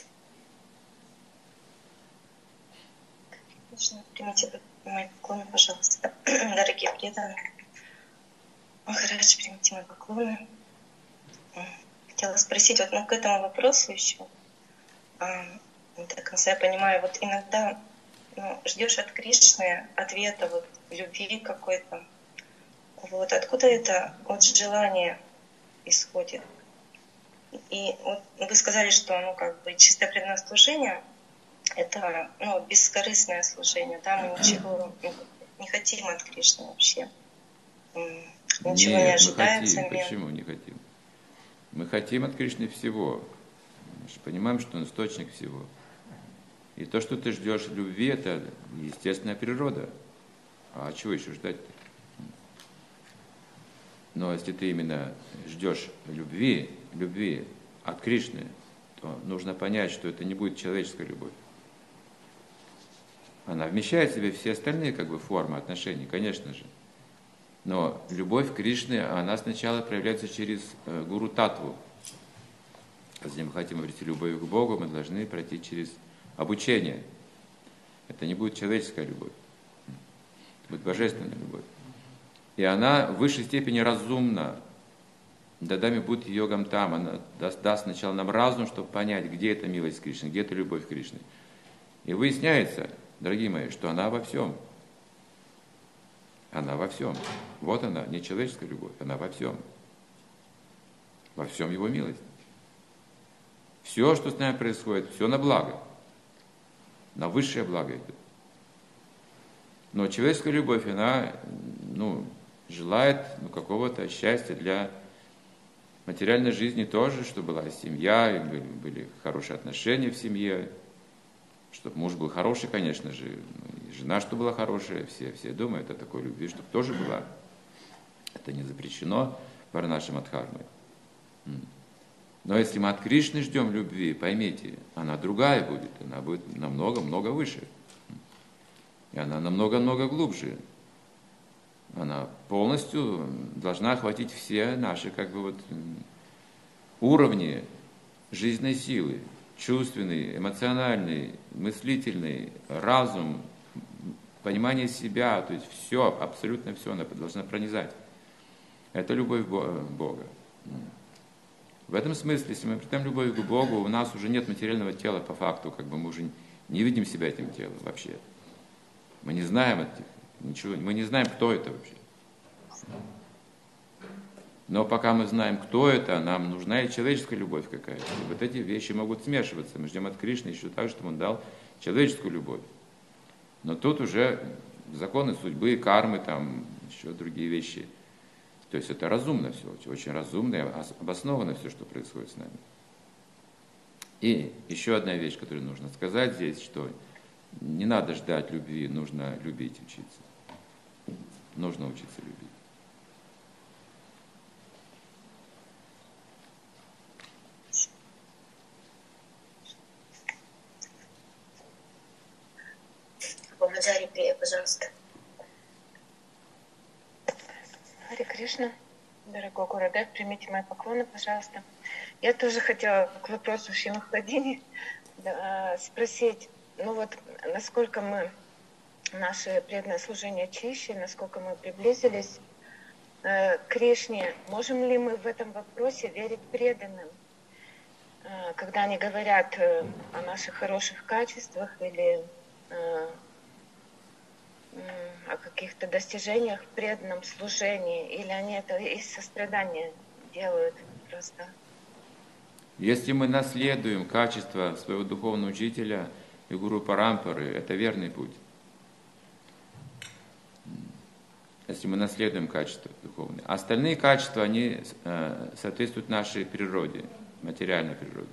Примите мои поклоны, пожалуйста. Дорогие преданные, Махарадж, примите мои поклоны. Хотела спросить вот ну, к этому вопросу еще. А, до конца я понимаю, вот иногда ну, ждешь от Кришны ответа, вот, любви какой-то. Вот откуда это от желания исходит? И вот вы сказали, что ну, как бы чистое преданное служение — это ну, бескорыстное служение, да, мы ничего ну, не хотим от Кришны вообще. Ничего Нет, не ожидаем мы хотим. взамен. Почему не хотим? Мы хотим от Кришны всего. Мы же понимаем, что Он источник всего. И то, что ты ждешь любви, это естественная природа. А чего еще ждать-то? Но если ты именно ждешь любви, любви от Кришны, то нужно понять, что это не будет человеческая любовь. Она вмещает в себе все остальные как бы, формы отношений, конечно же. Но любовь к Кришне, она сначала проявляется через э, гуру татву. Если мы хотим обрести любовь к Богу, мы должны пройти через обучение. Это не будет человеческая любовь. Это будет божественная любовь. И она в высшей степени разумна. Дадами будет йогам там. Она даст, даст сначала нам разум, чтобы понять, где эта милость Кришны, где эта любовь к Кришне. И выясняется, дорогие мои, что она во всем. Она во всем. Вот она, не человеческая любовь, она во всем. Во всем его милость. Все, что с нами происходит, все на благо. На высшее благо идет. Но человеческая любовь, она ну, желает ну, какого-то счастья для материальной жизни тоже, чтобы была семья, и были, были хорошие отношения в семье, чтобы муж был хороший, конечно же, и жена, чтобы была хорошая, все, все думают о такой любви, чтобы тоже была. Это не запрещено Варнашамадхармой. Но если мы от Кришны ждем любви, поймите, она другая будет, она будет намного-много выше. И она намного-много глубже. Она полностью должна охватить все наши как бы вот уровни жизненной силы. Чувственный, эмоциональный, мыслительный, разум, понимание себя, то есть все, абсолютно все она должна пронизать. Это любовь Бога. В этом смысле, если мы притем любовь к Богу, у нас уже нет материального тела по факту, как бы мы уже не видим себя этим телом вообще. Мы не знаем этих, ничего, мы не знаем, кто это вообще. Но пока мы знаем, кто это, нам нужна и человеческая любовь какая-то. И вот эти вещи могут смешиваться. Мы ждем от Кришны еще так, чтобы он дал человеческую любовь. Но тут уже законы судьбы, кармы, там еще другие вещи. То есть это разумно все, очень разумно и обоснованно все, что происходит с нами. И еще одна вещь, которую нужно сказать здесь, что не надо ждать любви, нужно любить, учиться. Нужно учиться любить. Помаджари, Прия, пожалуйста. Харе Кришна, дорогой Гурудев, примите мои поклоны, пожалуйста. Я тоже хотела к вопросу Шримад Хладини да, спросить, ну вот, насколько мы, наше преданное служение чище, насколько мы приблизились э, к Кришне, можем ли мы в этом вопросе верить преданным, э, когда они говорят э, о наших хороших качествах или э, о каких-то достижениях в преданном служении, или они это из сострадания делают просто? Если мы наследуем качество своего духовного учителя и гуру Парампары, это верный путь. Если мы наследуем качество духовное. Остальные качества, они э, соответствуют нашей природе, материальной природе.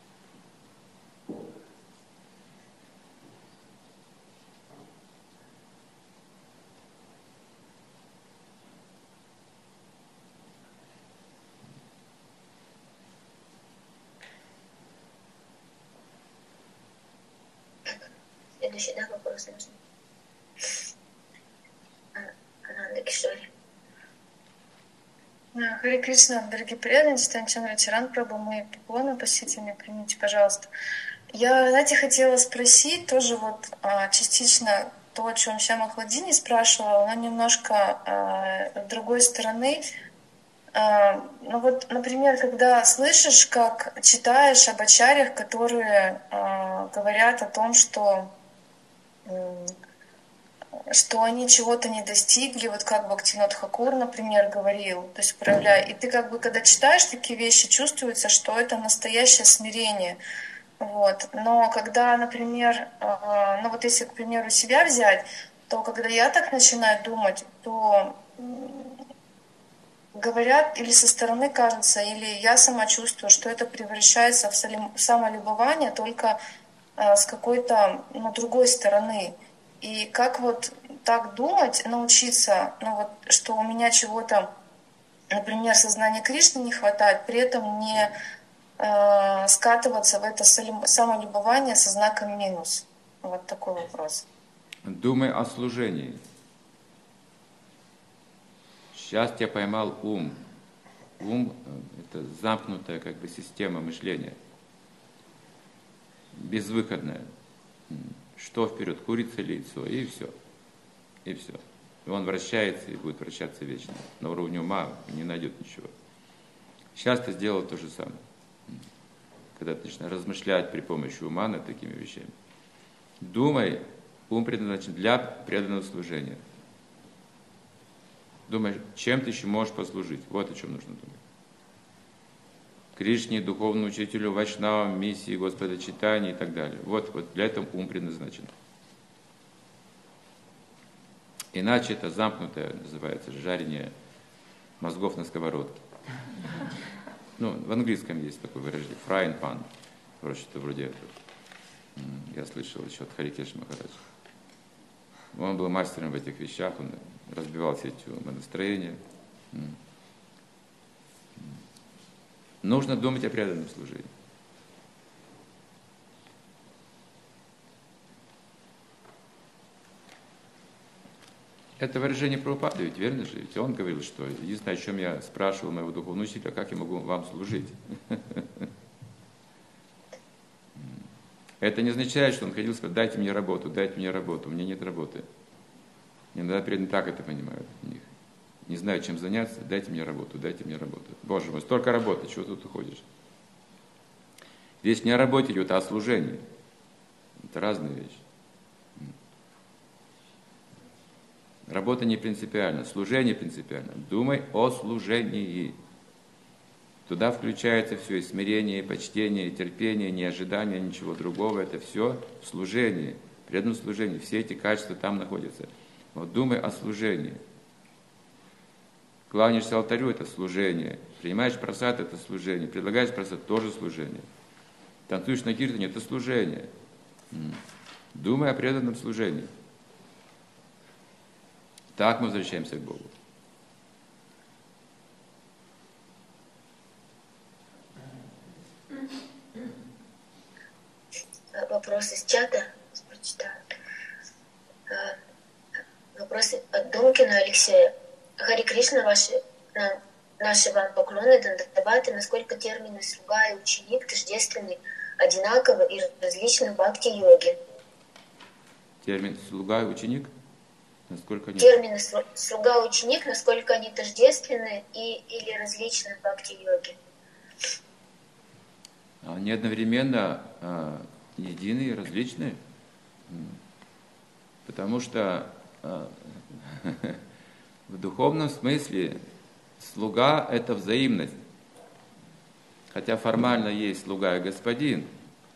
Следующий, да, вопрос нужен. Ананда Кишори. Харе Кришна, дорогие преданные, Читань Чандра Чаран Прабху, мои поклоны, простите меня, примите, пожалуйста. Я, знаете, хотела спросить тоже вот а, частично то, о чем Шьяма Хладини спрашивала, но немножко а, с другой стороны. А, ну вот, например, когда слышишь, как читаешь об ачарьях, которые а, говорят о том, что что они чего-то не достигли, вот как Бхактивинод Хакур, например, говорил, то есть проявляя. И ты как бы, когда читаешь такие вещи, чувствуется, что это настоящее смирение. Вот. Но когда, например, ну вот если, к примеру, себя взять, то когда я так начинаю думать, то говорят, или со стороны кажется, или я сама чувствую, что это превращается в самолюбование только с какой-то, ну, другой стороны. И как вот так думать, научиться, ну вот, что у меня чего-то, например, сознания Кришны не хватает, при этом не э, скатываться в это самолюбование со знаком минус. Вот такой вопрос. Думай о служении. Сейчас я поймал ум. Ум – это замкнутая как бы система мышления. Безвыходная. Что вперед, курица или яйцо, и все. И все. И он вращается и будет вращаться вечно. На уровне ума не найдет ничего. Сейчас ты сделал то же самое. Когда ты начинаешь размышлять при помощи ума над такими вещами. Думай, ум предназначен для преданного служения. Думай, чем ты еще можешь послужить. Вот о чем нужно думать. Кришне, духовному учителю, вайшнавам, миссии Господа Чайтаньи и так далее. Вот, вот для этого ум предназначен. Иначе это замкнутое, называется, жарение мозгов на сковородке. Ну, в английском есть такое выражение, frying pan. Короче, это вроде, я слышал еще от Харикеша Махараджа. Он был мастером в этих вещах, он разбивал все эти умонастроения. Нужно думать о преданном служении. Это выражение Прабхупады, ведь верно же? Ведь он говорил, что единственное, о чем я спрашивал моего духовного учителя, как я могу вам служить. Это не означает, что он ходил и сказал, дайте мне работу, дайте мне работу, у меня нет работы. Иногда преданные так это понимают. Не знаю, чем заняться, дайте мне работу, дайте мне работу. Боже мой, столько работы, чего тут уходишь? Речь не о работе идет, а о служении. Это разные вещи. Работа не принципиальна, служение принципиально. Думай о служении. Туда включается все, и смирение, и почтение, и терпение, не ожидание, ничего другого. Это все служение, преданное служение. Все эти качества там находятся. Вот думай о служении. Кланяешься алтарю – это служение. Принимаешь просад – это служение. Предлагаешь просад – тоже служение. Танцуешь на киртане – это служение. Думай о преданном служении. Так мы возвращаемся к Богу. Вопрос из чата прочитаю. Вопрос от Думкина Алексея. Хари Кришна, ваши, наши вам поклоны, дандаваты, насколько термины слуга и ученик тождественны, одинаково и различны в бхакти-йоге? Термин слуга и ученик? Насколько они... Термины слуга и ученик, насколько они тождественны и, или различны в бхакти-йоге? Они одновременно а, единые и различные. Потому что а, в духовном смысле слуга – это взаимность. Хотя формально есть слуга и господин,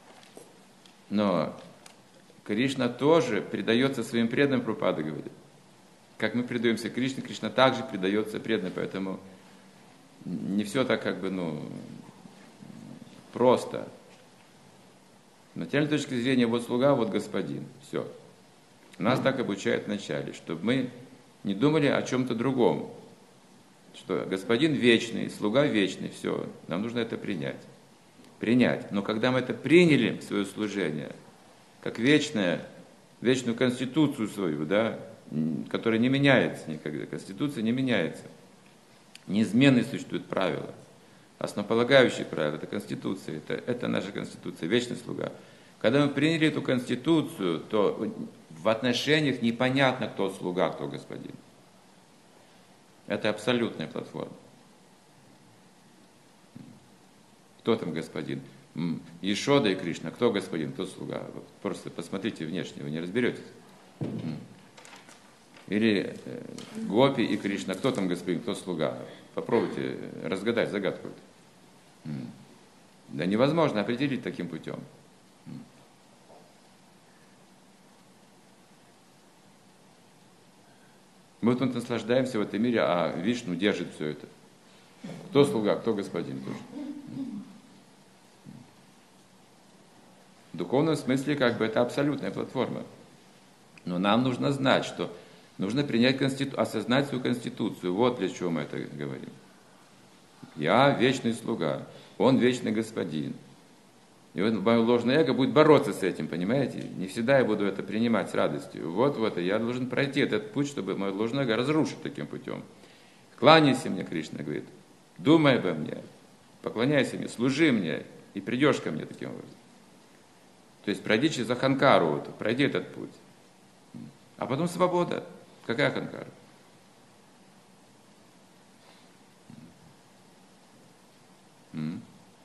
но Кришна тоже предается своим преданным, Прабхупада говорит. Как мы предаемся Кришне, Кришна также предается преданным, поэтому не все так как бы, ну, просто. С материальной точки зрения, вот слуга, вот господин. Все. Нас так обучают вначале, чтобы мы не думали о чем-то другом. Что господин вечный, слуга вечный, все. Нам нужно это принять. Принять. Но когда мы это приняли в свое служение, как вечное, вечную конституцию свою, да, которая не меняется никогда. Конституция не меняется. Неизменные существуют правила. Основополагающие правила – это Конституция, это, это наша Конституция, вечный слуга. Когда мы приняли эту Конституцию, то в отношениях непонятно, кто слуга, кто господин. Это абсолютная платформа. Кто там господин? Ешода и Кришна. Кто господин, кто слуга? Просто посмотрите внешне, вы не разберетесь. Или Гопи и Кришна. Кто там господин, кто слуга? Попробуйте разгадать загадку. Да невозможно определить таким путем. Мы тут наслаждаемся в этом мире, а Вишну держит все это. Кто слуга, кто господин тоже. В духовном смысле как бы это абсолютная платформа. Но нам нужно знать, что нужно принять конститу... осознать свою конституцию. Вот для чего мы это говорим. Я вечный слуга, он вечный господин. И вот мое ложное эго будет бороться с этим, понимаете? Не всегда я буду это принимать с радостью. Вот, вот, я должен пройти этот путь, чтобы мое ложное эго разрушить таким путем. Кланяйся мне, Кришна говорит, думай обо мне, поклоняйся мне, служи мне, и придешь ко мне таким образом. То есть пройди через Аханкару, вот, пройди этот путь. А потом свобода. Какая Аханкара? М?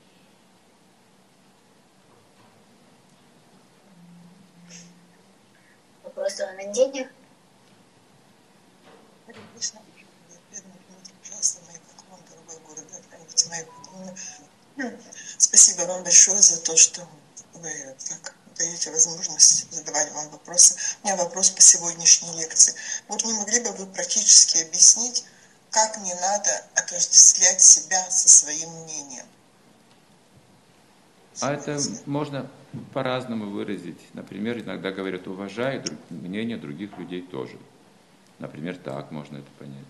Вопрос о Нандине. Спасибо вам большое за то, что вы так даете возможность задавать вам вопросы. У меня вопрос по сегодняшней лекции. Вот не могли бы вы практически объяснить, как не надо отождествлять себя со своим мнением? А это можно по-разному выразить. Например, иногда говорят, уважай друг, мнение других людей тоже. Например, так можно это понять.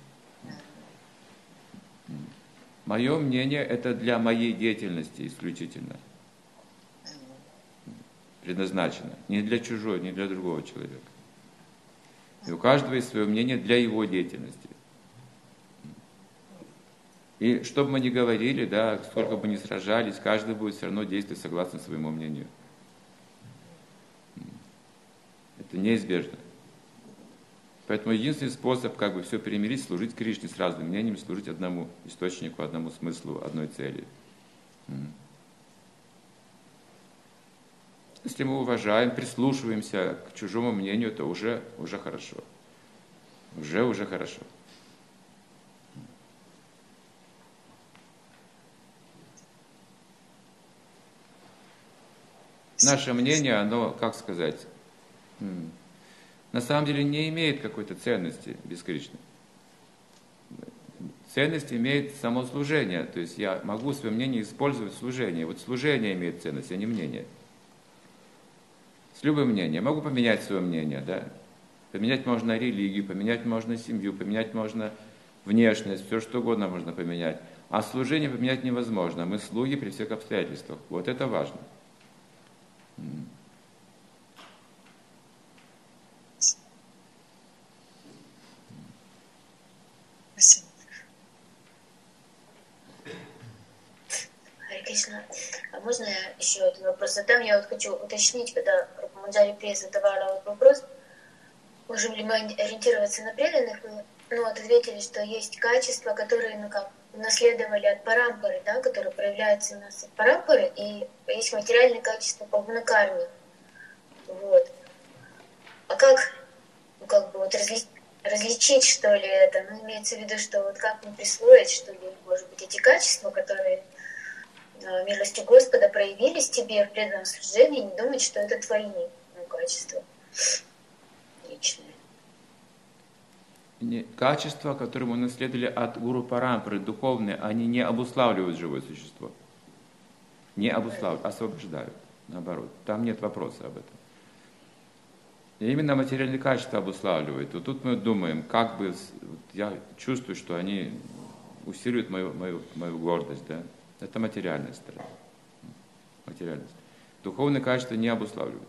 Мое мнение – это для моей деятельности исключительно предназначено. Не для чужого, не для другого человека. И у каждого есть свое мнение для его деятельности. И что бы мы ни говорили, да, сколько бы ни сражались, каждый будет все равно действовать согласно своему мнению. Это неизбежно. Поэтому единственный способ как бы все перемирить, служить Кришне с разными мнениями, служить одному источнику, одному смыслу, одной цели. Если мы уважаем, прислушиваемся к чужому мнению, то уже, уже хорошо. Уже, уже хорошо. Наше мнение, оно, как сказать, на самом деле не имеет какой-то ценности без Кришны. Ценность имеет само служение. То есть я могу свое мнение использовать в служении. Вот служение имеет ценность, а не мнение. С любым мнением. Могу поменять свое мнение, да. Поменять можно религию, поменять можно семью, поменять можно внешность, все что угодно можно поменять. А служение поменять невозможно. Мы слуги при всех обстоятельствах. Вот это важно. Спасибо. Харе Кришна, а можно я еще один вопрос задам? Я вот хочу уточнить, когда Манджари Прия задавала вот вопрос, можем ли мы ориентироваться на преданных? Вы, ну, вот ответили, что есть качества, которые, ну, как, наследовали от парампары, да, которые проявляются у нас от парампары, и есть материальные качества по гунакарме. Вот. А как, ну, как бы вот разли, различить, что ли, это? Ну, имеется в виду, что вот как мне присвоить, что ли, может быть, эти качества, которые э, милостью Господа проявились тебе в преданном служении, не думать, что это твои, ну, качества личные. Не, качества, которые мы наследовали от гуру парампары, духовные, они не обуславливают живое существо. Не обуславливают, освобождают. Наоборот, там нет вопроса об этом. И именно материальные качества обуславливают. Вот тут мы думаем, как бы, вот я чувствую, что они усиливают мою, мою, мою гордость, да? Это материальная сторона. Материальность. Духовные качества не обуславливают.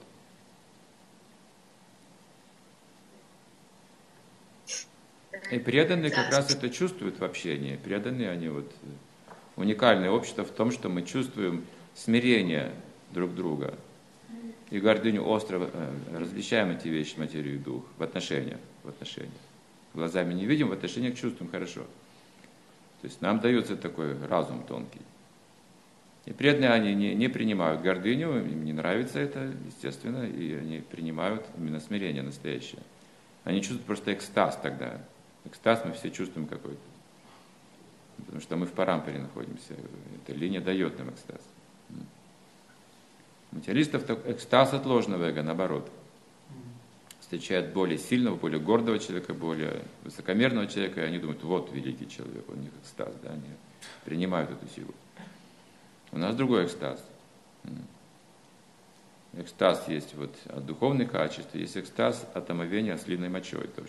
И преданные как раз это чувствуют в общении. Преданные, они вот уникальное общество в том, что мы чувствуем смирение друг друга и гордыню остро различаем эти вещи, материю и дух, в отношениях, в отношениях. Глазами не видим, в отношениях чувствуем хорошо. То есть нам дается такой разум тонкий. И преданные, они не, не принимают гордыню, им не нравится это, естественно, и они принимают именно смирение настоящее. Они чувствуют просто экстаз тогда. Экстаз мы все чувствуем какой-то. Потому что мы в парампаре находимся. Эта линия дает нам экстаз. Материалистов экстаз от ложного эго, наоборот. Встречают более сильного, более гордого человека, более высокомерного человека, и они думают, вот великий человек, у них экстаз, да, они принимают эту силу. У нас другой экстаз. Экстаз есть вот от духовных качеств, есть экстаз от омовения ослиной мочой тоже.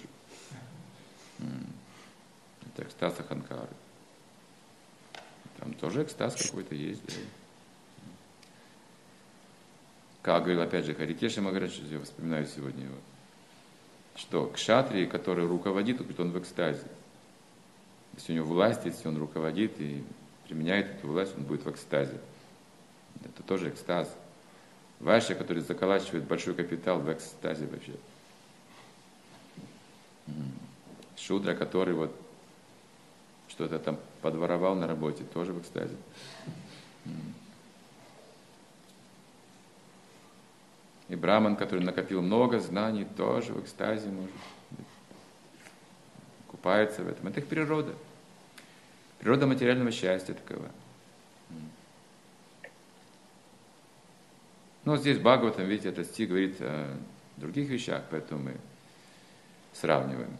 Это экстаз аханкары. Там тоже экстаз какой-то есть, да. Как говорил опять же Хари Кеша Махарадж, я вспоминаю сегодня его, что кшатрии, который руководит, он в экстазе. Если у него власть, если он руководит и применяет эту власть, он будет в экстазе. Это тоже экстаз. Вайшья, который заколачивает большой капитал, в экстазе вообще. Шудра, который вот что-то там подворовал на работе, тоже в экстазе. И браман, который накопил много знаний, тоже в экстазе может быть. Купается в этом. Это их природа. Природа материального счастья такова. Но здесь Бхагаватам, видите, этот стих говорит о других вещах, поэтому мы сравниваем.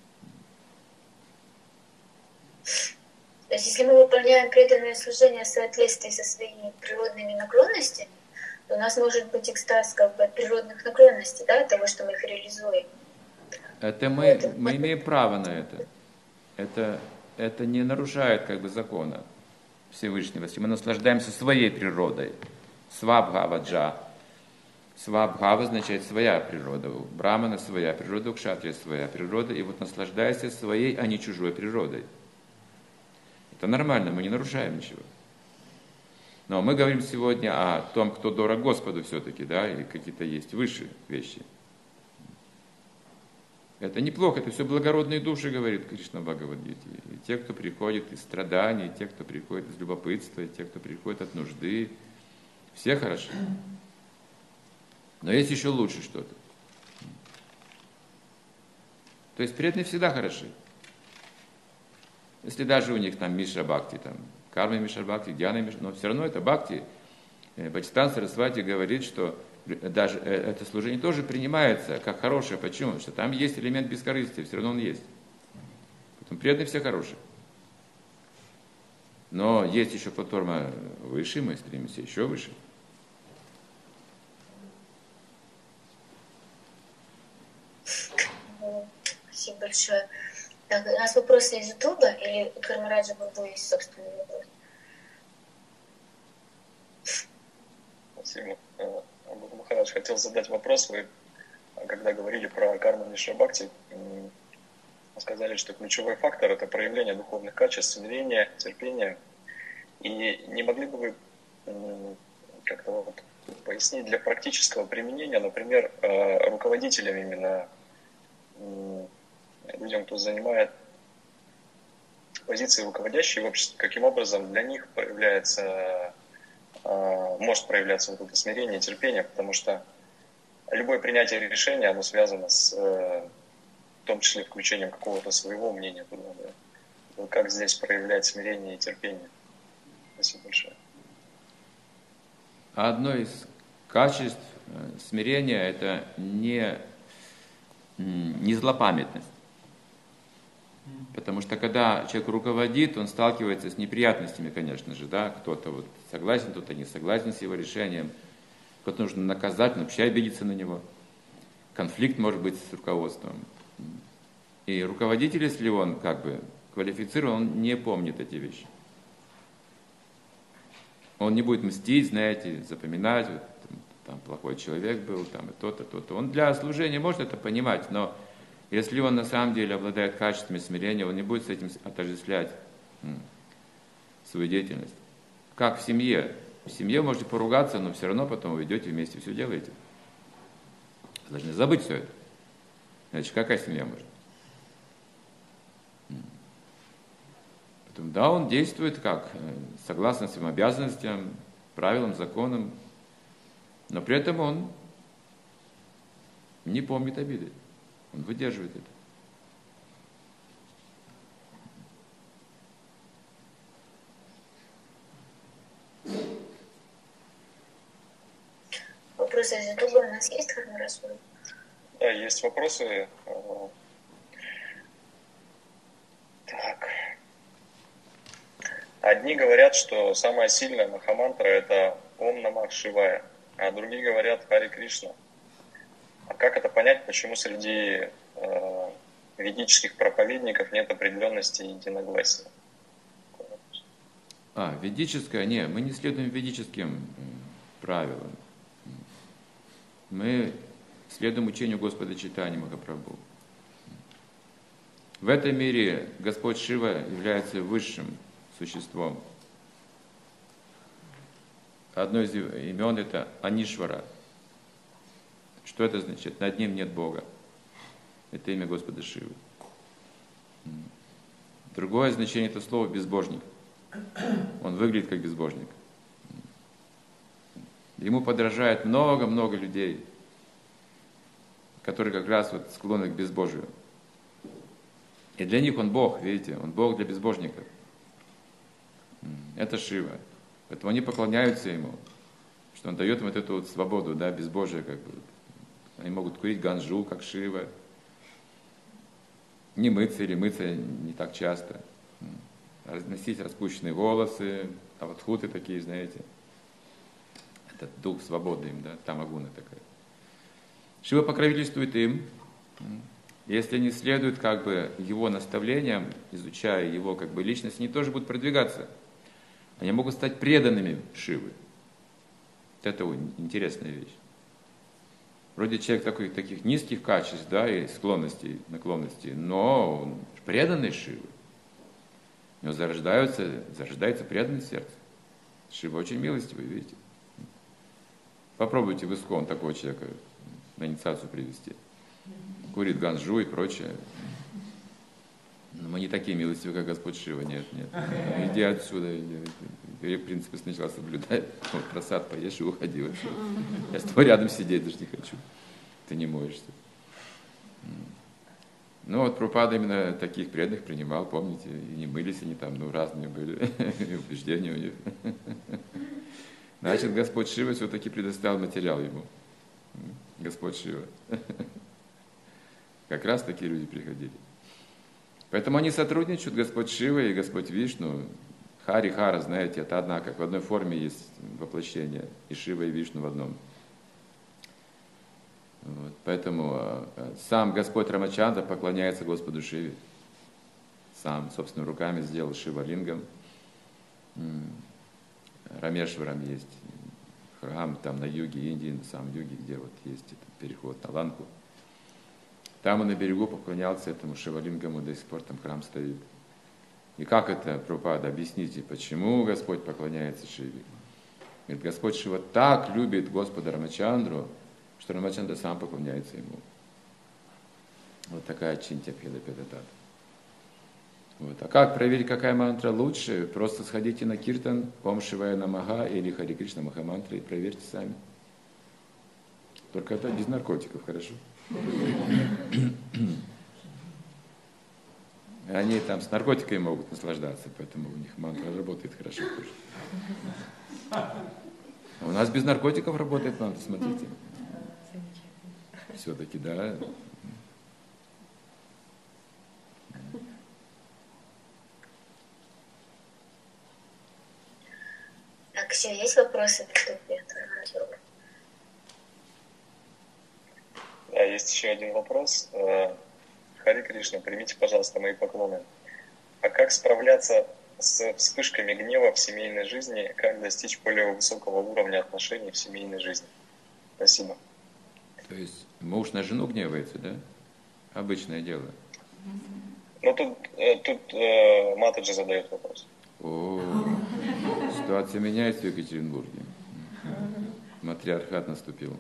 То есть, если мы выполняем преданное служение в соответствии со своими природными наклонностями, то у нас может быть экстаз как бы от природных наклонностей, да, от того, что мы их реализуем. Это мы, вот. мы имеем право на это. Это, это не нарушает как бы закона Всевышнего. Если мы наслаждаемся своей природой, свабхаваджа. Свабхава означает своя природа. У брамана своя природа, у кшатрия своя природа. И вот наслаждайся своей, а не чужой природой. Это нормально, мы не нарушаем ничего. Но мы говорим сегодня о том, кто дорог Господу все-таки, да, или какие-то есть высшие вещи. Это неплохо, это все благородные души, говорит Кришна в Бхагавад-гите. И те, кто приходит из страданий, и те, кто приходит из любопытства, и те, кто приходит от нужды, все хороши. Но есть еще лучше что-то. То есть преданные всегда хороши. Если даже у них там Мишра Бхакти, там, карма Мишра Бхакти, Дьяна Мишра, но все равно это Бхакти. Бхактисиданта Сарасвати говорит, что даже это служение тоже принимается как хорошее. Почему? Потому что там есть элемент бескорыстия, все равно он есть. Поэтому преданные все хорошие. Но есть еще платформа выше, мы стремимся еще выше. Спасибо большое. Так, у нас вопросы из Ютуба или у Дхармараджа Бабу есть собственный вопрос? Спасибо. Абу Махарадж, хотел задать вопрос. Вы, когда говорили про карму Мишра Бхакти, сказали, что ключевой фактор – это проявление духовных качеств, смирения, терпения. И не могли бы вы как-то вот пояснить для практического применения, например, руководителям именно, людям, кто занимает позиции руководящие в обществе, каким образом для них проявляется, может проявляться вот это смирение, терпение, потому что любое принятие решения, оно связано с, в том числе, включением какого-то своего мнения туда, да. Как здесь проявлять смирение и терпение? Спасибо большое. Одно из качеств смирения – это не, не злопамятность. Потому что когда человек руководит, он сталкивается с неприятностями, конечно же, да, кто-то вот согласен, кто-то не согласен с его решением, кто-то нужно наказать, он вообще обидится на него. Конфликт может быть с руководством. И руководитель, если он как бы квалифицирован, он не помнит эти вещи. Он не будет мстить, знаете, запоминать, вот, там, там плохой человек был, там и то-то, то-то. Он для служения может это понимать, но если он на самом деле обладает качествами смирения, он не будет с этим отождествлять м, свою деятельность. Как в семье. В семье можете поругаться, но все равно потом вы идете вместе, все делаете. Вы должны забыть все это. Значит, какая семья может? Поэтому, да, он действует как? Согласно своим обязанностям, правилам, законам, но при этом он не помнит обиды. Он выдерживает это. Вопросы из Ютуба у нас есть, как мы рассмотрим? Да, есть вопросы. Так. Одни говорят, что самая сильная махамантра – это Ом Намах Шивая, а другие говорят Хари Кришна. А как это понять, почему среди э, ведических проповедников нет определенности и единогласия? А, ведическое? Не, мы не следуем ведическим правилам. Мы следуем учению Господа Чайтаньи Махапрабху. В этом мире Господь Шива является высшим существом. Одно из имен это Анишвара. Что это значит? Над ним нет Бога. Это имя Господа Шивы. Другое значение это слово безбожник. Он выглядит как безбожник. Ему подражает много-много людей, которые как раз вот склонны к безбожию. И для них он Бог, видите, он Бог для безбожников. Это Шива. Поэтому они поклоняются ему, что он дает им вот эту вот свободу, да, безбожие, как бы. Они могут курить ганджу, как Шива, не мыться или мыться не так часто, носить распущенные волосы, а вот хуты такие, знаете, это дух свободы им, да, тамагуна такая. Шива покровительствует им, если они следуют как бы его наставлениям, изучая его как бы личность, они тоже будут продвигаться. Они могут стать преданными Шивы. Вот это вот интересная вещь. Вроде человек такой, таких низких качеств, да, и склонностей, наклонностей, но он преданный Шивы. У него зарождается, зарождается преданность сердца. Шива очень милостивый, видите. Попробуйте в Искон такого человека на инициацию привести. курит ганджу и прочее. Но мы не такие милостивые, как Господь Шива, нет, нет. Иди отсюда, иди. Я, в принципе, сначала соблюдай, вот, просад поешь и уходи вообще. Я с тобой рядом сидеть даже не хочу. Ты не моешься. Ну вот Прабхупада именно таких преданных принимал, помните, и не мылись они там, ну разные были убеждения у них. Значит, Господь Шива все-таки предоставил материал ему. Господь Шива. Как раз такие люди приходили. Поэтому они сотрудничают, Господь Шива и Господь Вишну. Хари, Хара, знаете, это одна, как в одной форме есть воплощение. И Шива, и Вишну в одном. Вот, поэтому сам Господь Рамачандра поклоняется Господу Шиве. Сам собственными руками сделал Шива-лингам. Рамешварам есть храм там на юге Индии, на самом юге, где вот есть этот переход на Ланку. Там он на берегу поклонялся этому Шива-лингаму, до сих пор там храм стоит. И как это, Прабхупада, объясните, почему Господь поклоняется Шиве? Говорит, Господь Шива так любит Господа Рамачандру, что Рамачандра сам поклоняется ему. Вот такая чинтя пхеда-педа-тата. Вот. А как проверить, какая мантра лучше? Просто сходите на киртан, Ом Шивая Намаха или Хари Кришна Махамантра и проверьте сами. Только это без наркотиков, хорошо? Они там с наркотиками могут наслаждаться, поэтому у них мантра работает хорошо тоже. А у нас без наркотиков работает мантра, смотрите. Все-таки, да. Так, все, есть вопросы к группе? Да, есть еще один вопрос. Хари Кришна, примите, пожалуйста, мои поклоны. А как справляться с вспышками гнева в семейной жизни? Как достичь более высокого уровня отношений в семейной жизни? Спасибо. То есть муж на жену гневается, да? Обычное дело. Ну, тут, тут э, Матаджи задает вопрос. О, ситуация меняется в Екатеринбурге. Матриархат наступил.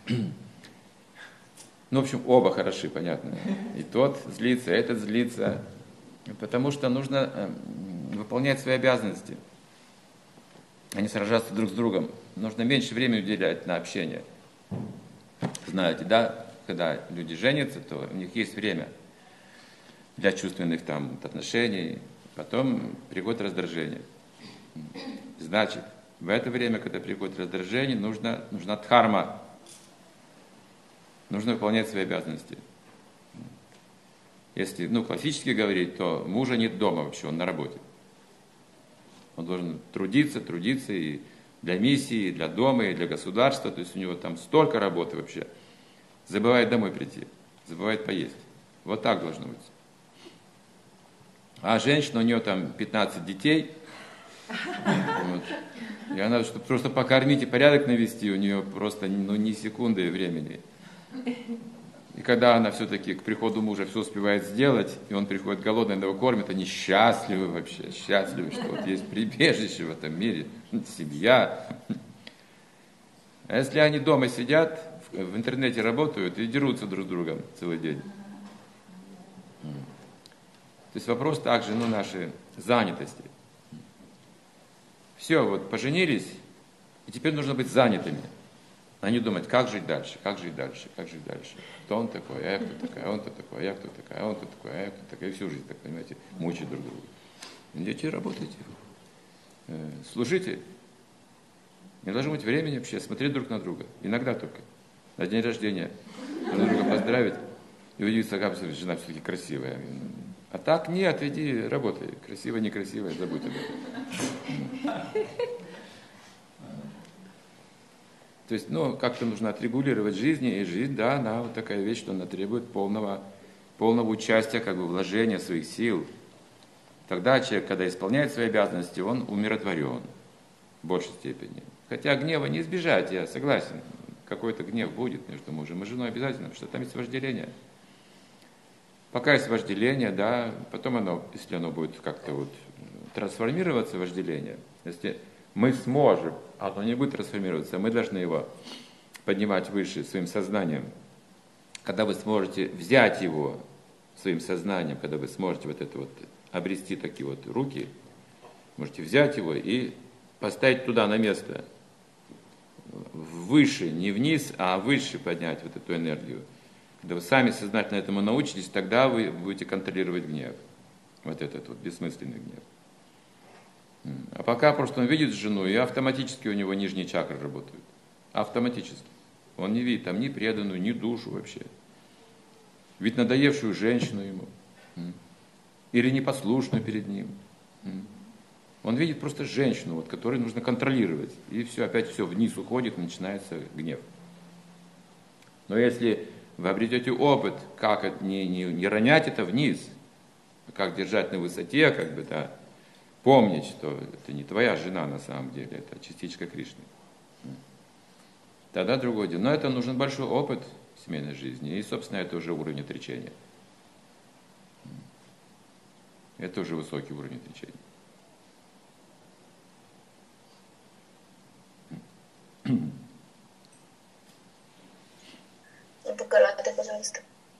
Ну, в общем, оба хороши, понятно. И тот злится, и этот злится. Потому что нужно выполнять свои обязанности, а не сражаться друг с другом. Нужно меньше времени уделять на общение. Знаете, да, когда люди женятся, то у них есть время для чувственных там отношений. Потом приходит раздражение. Значит, в это время, когда приходит раздражение, нужно, нужна дхарма. Нужно выполнять свои обязанности. Если, ну, классически говорить, то мужа нет дома вообще, он на работе. Он должен трудиться, трудиться и для миссии, и для дома, и для государства. То есть у него там столько работы вообще. Забывает домой прийти, забывает поесть. Вот так должно быть. А женщина, у нее там пятнадцать детей. Вот. И она, чтобы просто покормить и порядок навести, у нее просто ну, ни секунды времени. И когда она все-таки к приходу мужа все успевает сделать, и он приходит голодный, она его кормит, они счастливы вообще, счастливы, что вот есть прибежище в этом мире, семья. А если они дома сидят, в интернете работают и дерутся друг с другом целый день. То есть вопрос также, ну, нашей занятости. Все, вот поженились, и теперь нужно быть занятыми. А не думать, как жить дальше, как жить дальше, как жить дальше. Кто он такой, а я кто такая, а он кто такой, а я кто такая, а он кто такой, а я кто такая. И всю жизнь, так понимаете, мучают друг друга. Идите работайте, служите. Не должно быть времени вообще смотреть друг на друга. Иногда только. На день рождения друг друга поздравить и удивиться, как жена все-таки красивая. А так нет, иди работай. Красиво, некрасиво, забудь об этом. То есть, ну, как-то нужно отрегулировать жизнь, и жизнь, да, она вот такая вещь, что она требует полного, полного участия, как бы вложения своих сил. Тогда человек, когда исполняет свои обязанности, он умиротворен в большей степени. Хотя гнева не избежать, я согласен. Какой-то гнев будет между мужем и женой обязательно, потому что там есть вожделение. Пока есть вожделение, да, потом оно, если оно будет как-то вот трансформироваться, вожделение, если мы сможем, а оно не будет трансформироваться, мы должны его поднимать выше своим сознанием, когда вы сможете взять его своим сознанием, когда вы сможете вот это вот обрести такие вот руки, можете взять его и поставить туда на место, выше, не вниз, а выше поднять вот эту энергию. Когда вы сами сознательно этому научитесь, тогда вы будете контролировать гнев. Вот этот вот бессмысленный гнев. А пока просто он видит жену, и автоматически у него нижние чакры работают. Автоматически. Он не видит там ни преданную, ни душу вообще. Ведь надоевшую женщину ему. Или непослушную перед ним. Он видит просто женщину, вот, которую нужно контролировать. И все, опять все вниз уходит, начинается гнев. Но если вы обретете опыт, как это, не, не, не ронять это вниз, как держать на высоте, как бы, да, помнить, что это не твоя жена на самом деле, это частичка Кришны. Тогда другое дело. Но это нужен большой опыт в семейной жизни, и, собственно, это уже уровень отречения. Это уже высокий уровень отречения. Бхагавата, пожалуйста.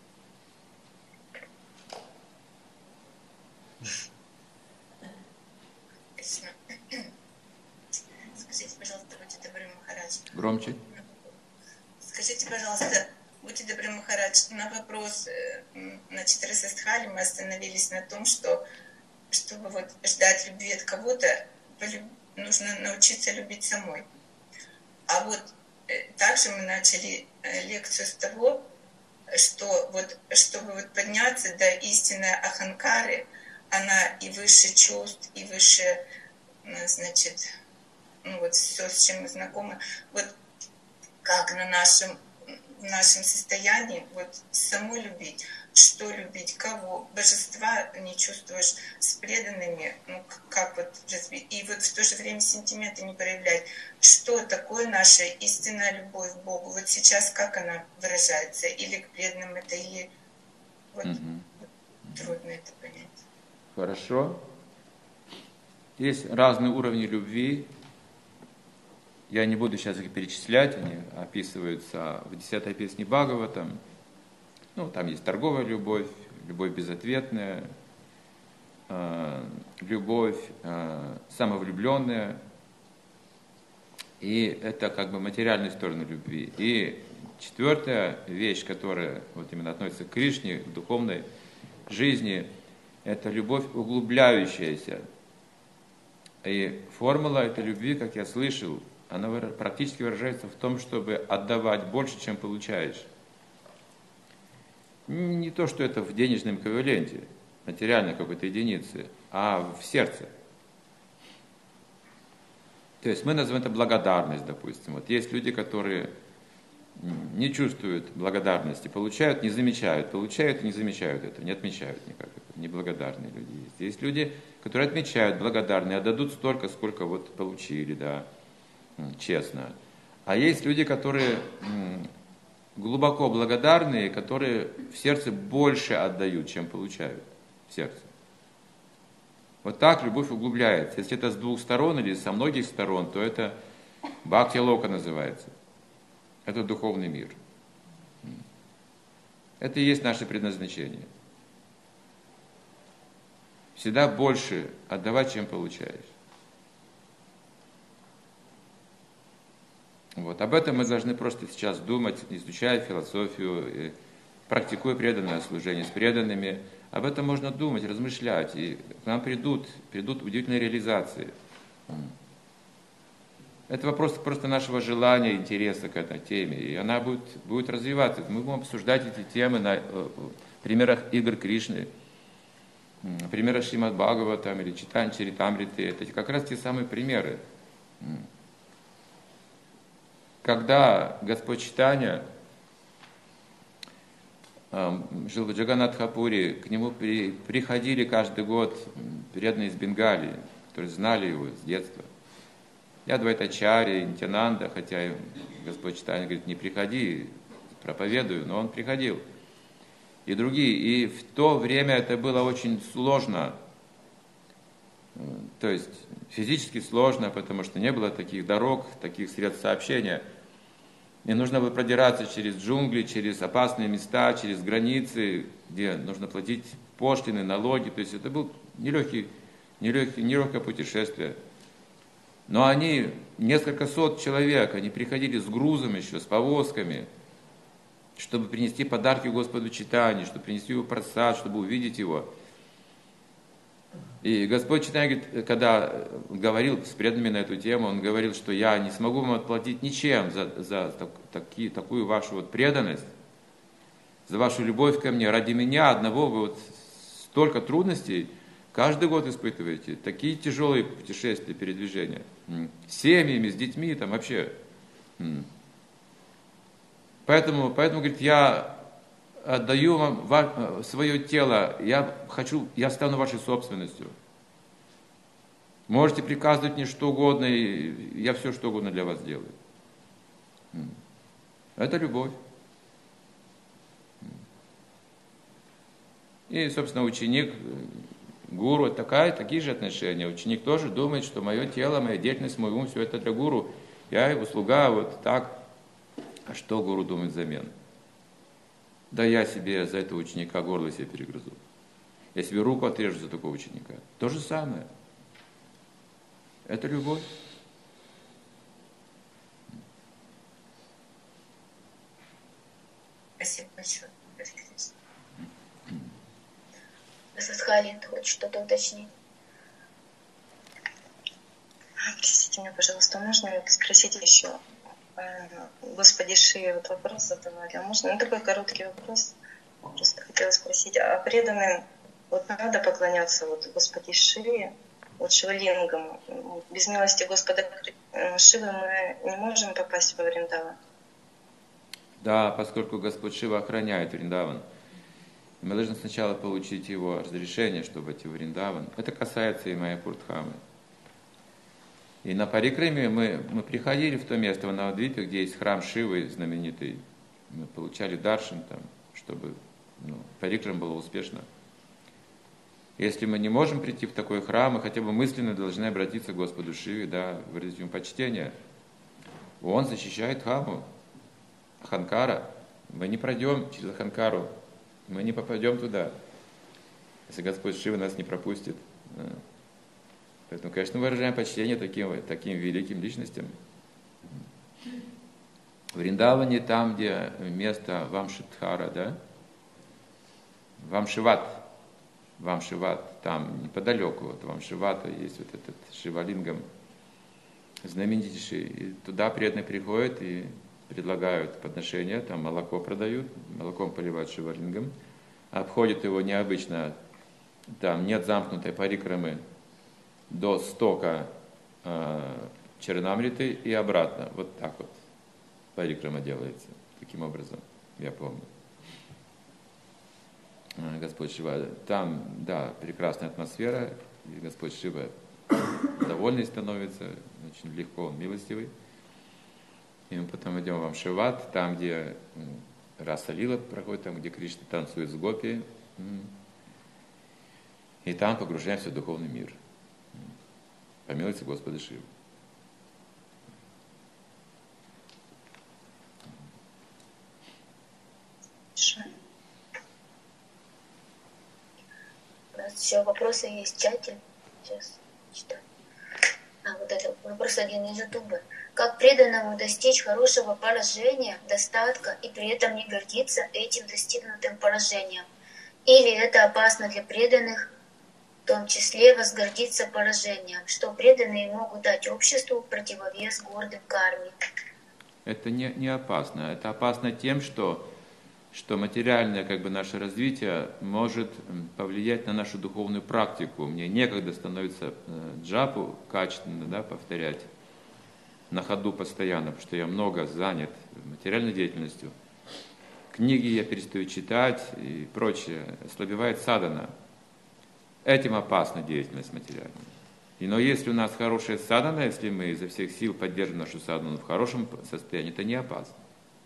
Скажите, пожалуйста, будьте добры, Махарадж. Громче. Скажите, пожалуйста, будьте добры, Махарадж, на вопрос на Читрасастхале мы остановились на том, что чтобы вот ждать любви от кого-то, нужно научиться любить самой. А вот также мы начали лекцию с того, что вот чтобы вот подняться до истинной аханкары, она и выше чувств, и выше, значит, ну вот все, с чем мы знакомы, вот как на нашем, в нашем состоянии вот самой любить, что любить, кого, божества не чувствуешь с преданными, ну как вот развить, и вот в то же время сентименты не проявлять. Что такое наша истинная любовь к Богу? Вот сейчас как она выражается? Или к преданным это, или вот угу. трудно это понять. Хорошо. Есть разные уровни любви. Я не буду сейчас их перечислять, они описываются в десятой песне Бхагаватам. Ну, там есть торговая любовь, любовь безответная, э, любовь э, самовлюбленная. И это как бы материальная сторона любви. И четвертая вещь, которая вот именно относится к Кришне, к духовной жизни, это любовь углубляющаяся. И формула этой любви, как я слышал, она практически выражается в том, чтобы отдавать больше, чем получаешь. Не то, что это в денежном эквиваленте, материальной какой-то единицы, а в сердце. То есть мы называем это благодарность, допустим. Вот есть люди, которые не чувствуют благодарности, получают, не замечают, получают и не замечают этого, не отмечают никак. Это неблагодарные люди есть. Есть люди, которые отмечают, благодарные, отдадут столько, сколько вот получили, да, честно. А есть люди, которые глубоко благодарные, которые в сердце больше отдают, чем получают в сердце. Вот так любовь углубляется. Если это с двух сторон или со многих сторон, то это бхакти-лока называется. Это духовный мир. Это и есть наше предназначение. Всегда больше отдавать, чем получаешь. Вот. Об этом мы должны просто сейчас думать, изучая философию, практикуя преданное служение с преданными. Об этом можно думать, размышлять, и к нам придут, придут удивительные реализации. Это вопрос просто нашего желания, интереса к этой теме, и она будет, будет развиваться. Мы будем обсуждать эти темы на э, примерах игр Кришны, на примерах Шримад Бхагаватам или Читань Чаритамриты. Это как раз те самые примеры. Когда Господь Чайтанья жил в Джаганнатхапуре, к нему при, приходили каждый год преданные из Бенгалии, которые знали его с детства. Ядвайтачарья, Нитянанда, хотя Господь Чайтанья говорит, не приходи, проповедую, но он приходил. И другие. И в то время это было очень сложно, то есть физически сложно, потому что не было таких дорог, таких средств сообщения. Мне нужно было продираться через джунгли, через опасные места, через границы, где нужно платить пошлины, налоги. То есть это было нелегкий, нелегкий, нелегкое путешествие. Но они, несколько сот человек, они приходили с грузом еще, с повозками, чтобы принести подарки Господу Чайтанье, чтобы принести его просад, чтобы увидеть его. И Господь Чайтанья, говорит, когда говорил с преданными на эту тему, он говорил, что я не смогу вам отплатить ничем за, за так, таки, такую вашу вот преданность, за вашу любовь ко мне. Ради меня одного вы вот столько трудностей каждый год испытываете, такие тяжелые путешествия, передвижения, с семьями, с детьми, там вообще. Поэтому, поэтому, говорит, я отдаю вам свое тело, я хочу, я стану вашей собственностью. Можете приказывать мне что угодно, и я все что угодно для вас делаю. Это любовь. И, собственно, ученик, гуру, такая, такие же отношения. Ученик тоже думает, что мое тело, моя деятельность, мой ум, все это для гуру. Я его слуга, вот так. А что гуру думает взамен? Да я себе за этого ученика горло себе перегрызу. Я себе руку отрежу за такого ученика. То же самое. Это любовь. Спасибо большое. Садхали, ты хочешь что-то уточнить? Простите меня, пожалуйста, можно спросить еще? Господи Шиве, вот вопрос задавали. А можно? Ну, такой короткий вопрос. Просто хотела спросить, а преданным вот надо поклоняться вот Господи Шиве, вот Шивалингам? Без милости Господа Шивы мы не можем попасть во Вриндаван? Да, поскольку Господь Шива охраняет Вриндаван, мы должны сначала получить его разрешение, чтобы войти в Вриндаван. Это касается и Майяпур-дхамы. И на Парикраме мы, мы приходили в то место, в Навадвипе, где есть храм Шивы знаменитый. Мы получали даршан там, чтобы ну, Парикрама было успешно. Если мы не можем прийти в такой храм, мы хотя бы мысленно должны обратиться к Господу Шиве, да, выразить ему почтение. Он защищает Дхаму, Аханкара. Мы не пройдем через Аханкару, мы не попадем туда, если Господь Шива нас не пропустит. Поэтому, конечно, мы выражаем почтение таким, таким великим личностям. В Вриндаване, там, где место Вамшидхара, да? Вамшиват. Вамшиват, там неподалеку от Вамшивата есть вот этот Шивалингам знаменитейший. И туда преданные приходят и предлагают подношения, там молоко продают, молоком поливают Шивалингам, обходят его необычно, там нет замкнутой парикрамы до стока э, Чернамриты и обратно. Вот так вот парикрама делается. Таким образом, я помню. Господь Шива, там, да, прекрасная атмосфера, и Господь Шива довольный становится, очень легко, он милостивый. И мы потом идем в Амшиват, там, где Раса Лила проходит, там, где Кришна танцует с гопи, и там погружаемся в духовный мир. По милости Господа Шивы. У нас еще вопросы есть в чате. Сейчас читаю. А, вот это вопрос один из Ютуба. Как преданному достичь хорошего положения, достатка и при этом не гордиться этим достигнутым положением? Или это опасно для преданных, в том числе возгордиться положением, что преданные могут дать обществу в противовес гордым карме? Это не, не опасно. Это опасно тем, что, что материальное как бы, наше развитие может повлиять на нашу духовную практику. Мне некогда становится джапу качественно, да, повторять на ходу постоянно, потому что я много занят материальной деятельностью. Книги я перестаю читать и прочее. Ослабевает садхана. Этим опасна деятельность материальная. И, но если у нас хорошая садхана, если мы изо всех сил поддержим нашу садхану в хорошем состоянии, это не опасно.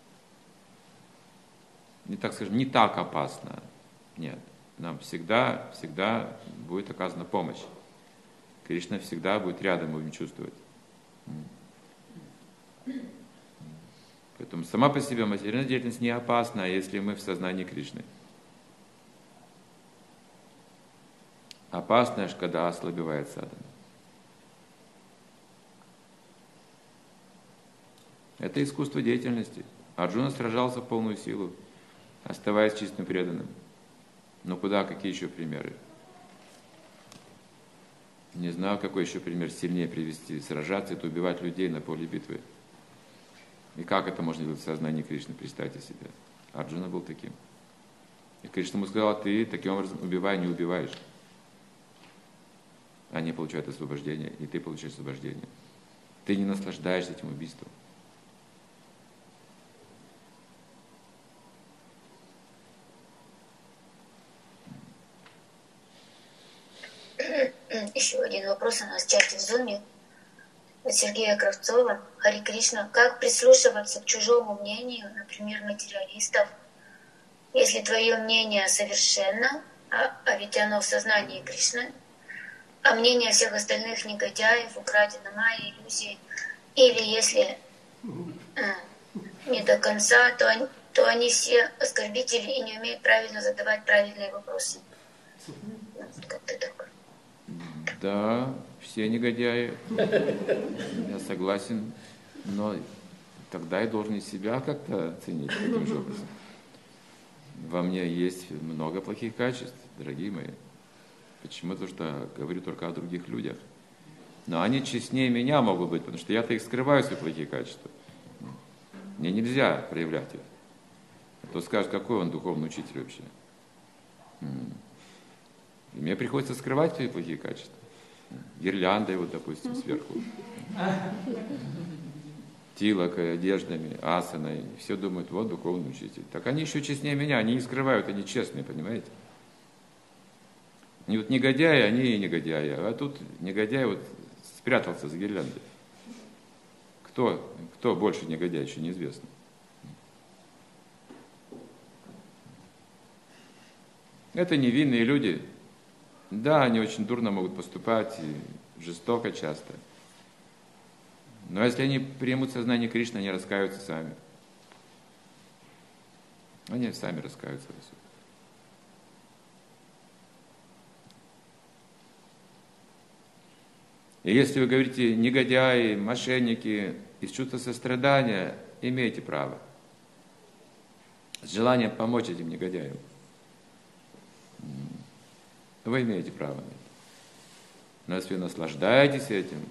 Не так скажем, не так опасно. Нет. Нам всегда, всегда будет оказана помощь. Кришна всегда будет рядом, будем чувствовать. Поэтому сама по себе материальная деятельность не опасна, если мы в сознании Кришны. Опасно, когда ослабевает садхана. Это искусство деятельности. Арджуна сражался в полную силу, оставаясь чистым преданным. Но куда, какие еще примеры? Не знаю, какой еще пример сильнее привести. Сражаться — это убивать людей на поле битвы. И как это можно делать в сознании Кришны? Представьте себе. Арджуна был таким. И Кришна ему сказал: ты таким образом убивай, не убиваешь. Они получают освобождение, и ты получаешь освобождение. Ты не наслаждаешься этим убийством. Еще один вопрос у нас в чате в Зуме. От Сергея Кравцова. Хари Кришна. Как прислушиваться к чужому мнению, например, материалистов, если твое мнение совершенно, а, а ведь оно в сознании Кришны, а мнение всех остальных негодяев, украдено майя, иллюзии, или если э, не до конца, то они, то они все оскорбители и не умеют правильно задавать правильные вопросы. Как-то так. Да, все негодяи. Я согласен. Но тогда я должен и себя как-то оценить таким же образом. Во мне есть много плохих качеств, дорогие мои. Почему? Потому что говорю только о других людях. Но они честнее меня могут быть, потому что я-то их скрываю, свои плохие качества. Мне нельзя проявлять их. А то скажут, какой он духовный учитель вообще. И мне приходится скрывать свои плохие качества. Гирляндой, вот, допустим, сверху. Тилокой, одеждами, асаной. Все думают, вот духовный учитель. Так они еще честнее меня, они не скрывают, они честные, понимаете? Они вот негодяи, они и негодяи. А тут негодяй вот спрятался за гирляндой. Кто, кто больше негодяй, еще неизвестно. Это невинные люди. Да, они очень дурно могут поступать, и жестоко часто. Но если они примут сознание Кришны, они раскаются сами. Они сами раскаются. И если вы говорите негодяи, мошенники, из чувства сострадания, имеете право. С желанием помочь этим негодяям. Вы имеете право на это. Но если вы наслаждаетесь этим,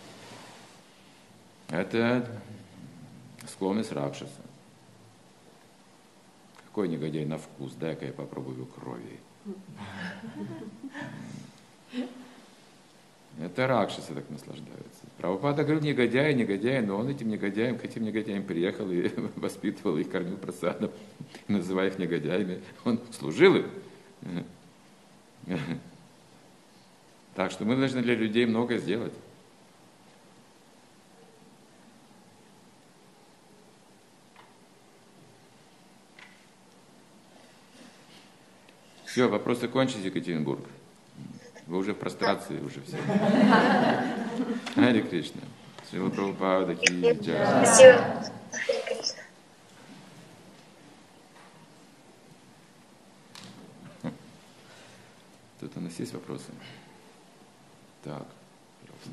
это склонность ракшаса. Какой негодяй на вкус, дай-ка я попробую крови. Это ракшасы так наслаждаются. Прабхупада говорил, негодяй, негодяй, но он этим негодяем, к этим негодяям приехал и воспитывал их, кормил просадом, называя их негодяями. Он служил им. Так что мы должны для людей много сделать. Все, вопросы кончились, Екатеринбург. Вы уже в прострации, уже все. Харе Кришна. Шрила Прабхупада ки джай. Спасибо. Тут у нас есть вопросы? Так, пожалуйста.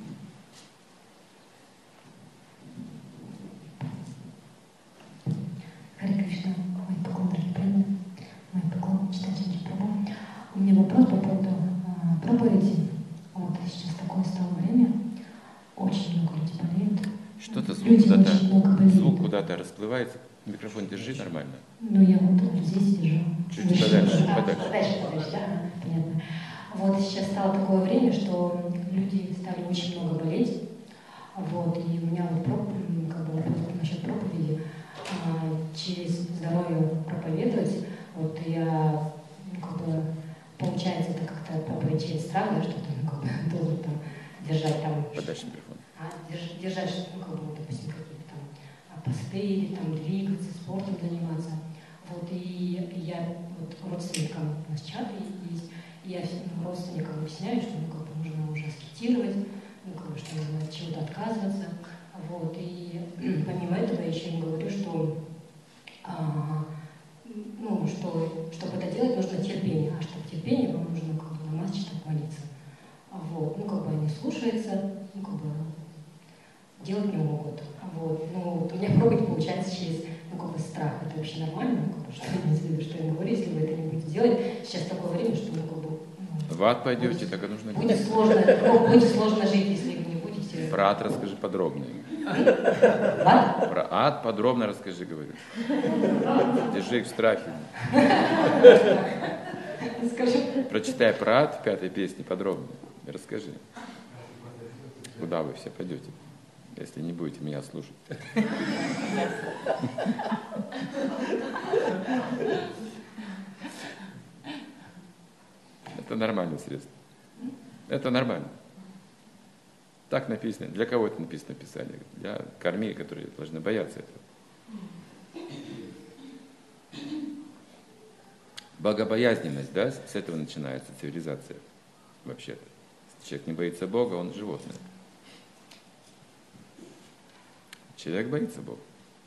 Харе Кришна, мой поклон, дорогие преданные, мой поклон, читатель Прабху. У меня вопрос по поводу а, проповеди. Вот сейчас такое стало время, очень много людей болеют. Что-то звук Люди куда-то, очень много болеют. звук куда-то расплывается. Микрофон держи нормально. Ну я вот здесь держу. Чуть подальше, а, подальше. Подальше, подальше, да, понятно. Вот сейчас стало такое время, что люди стали очень много болеть. Вот, и у меня вот как бы вопрос насчет проповеди. А, через здоровье проповедовать. Вот я, ну, как бы, получается, это как-то проповедь через страх, да, что ты, ну, как бы, должен там держать там... Подальше микрофон. А, держ, держать, ну, как бы, допустим, какие-то там посты или там двигаться, спортом заниматься. Вот, и я вот родственникам, у нас чаты есть, и я всем родственникам объясняю, что, ну, как бы, нужно уже аскетировать, ну, как бы, что нужно от чего-то отказываться. Вот, и помимо этого я еще им говорю, что, а, ну, что чтобы это делать, нужно терпение, а чтобы терпение, вам нужно как бы намазать, чтобы молиться. Вот, ну, как бы они слушаются, ну, как бы делать не могут. Вот, ну, у меня проповедь получается через, ну, как бы страх. Это вообще нормально, ну, как бы, что я, что я говорю, если вы это не будете делать. Сейчас такое время, что, ну, как бы... Ну, в ад пойдете, будет, так и нужно будет делать. Сложно, ну, будет сложно жить, если вы не будете... Про ад расскажи подробно. Ад? Про ад подробно расскажи, говорю. Держи их в страхе. Скажи. Прочитай про ад в пятой песне подробно. Расскажи. Куда вы все пойдете, если не будете меня слушать? Это нормальное средство. Это нормально. Так написано. Для кого это написано в Писании? Для кормей, которые должны бояться этого. Богобоязненность, да, с этого начинается цивилизация. Вообще-то. Если человек не боится Бога, он животное. Человек боится Бога.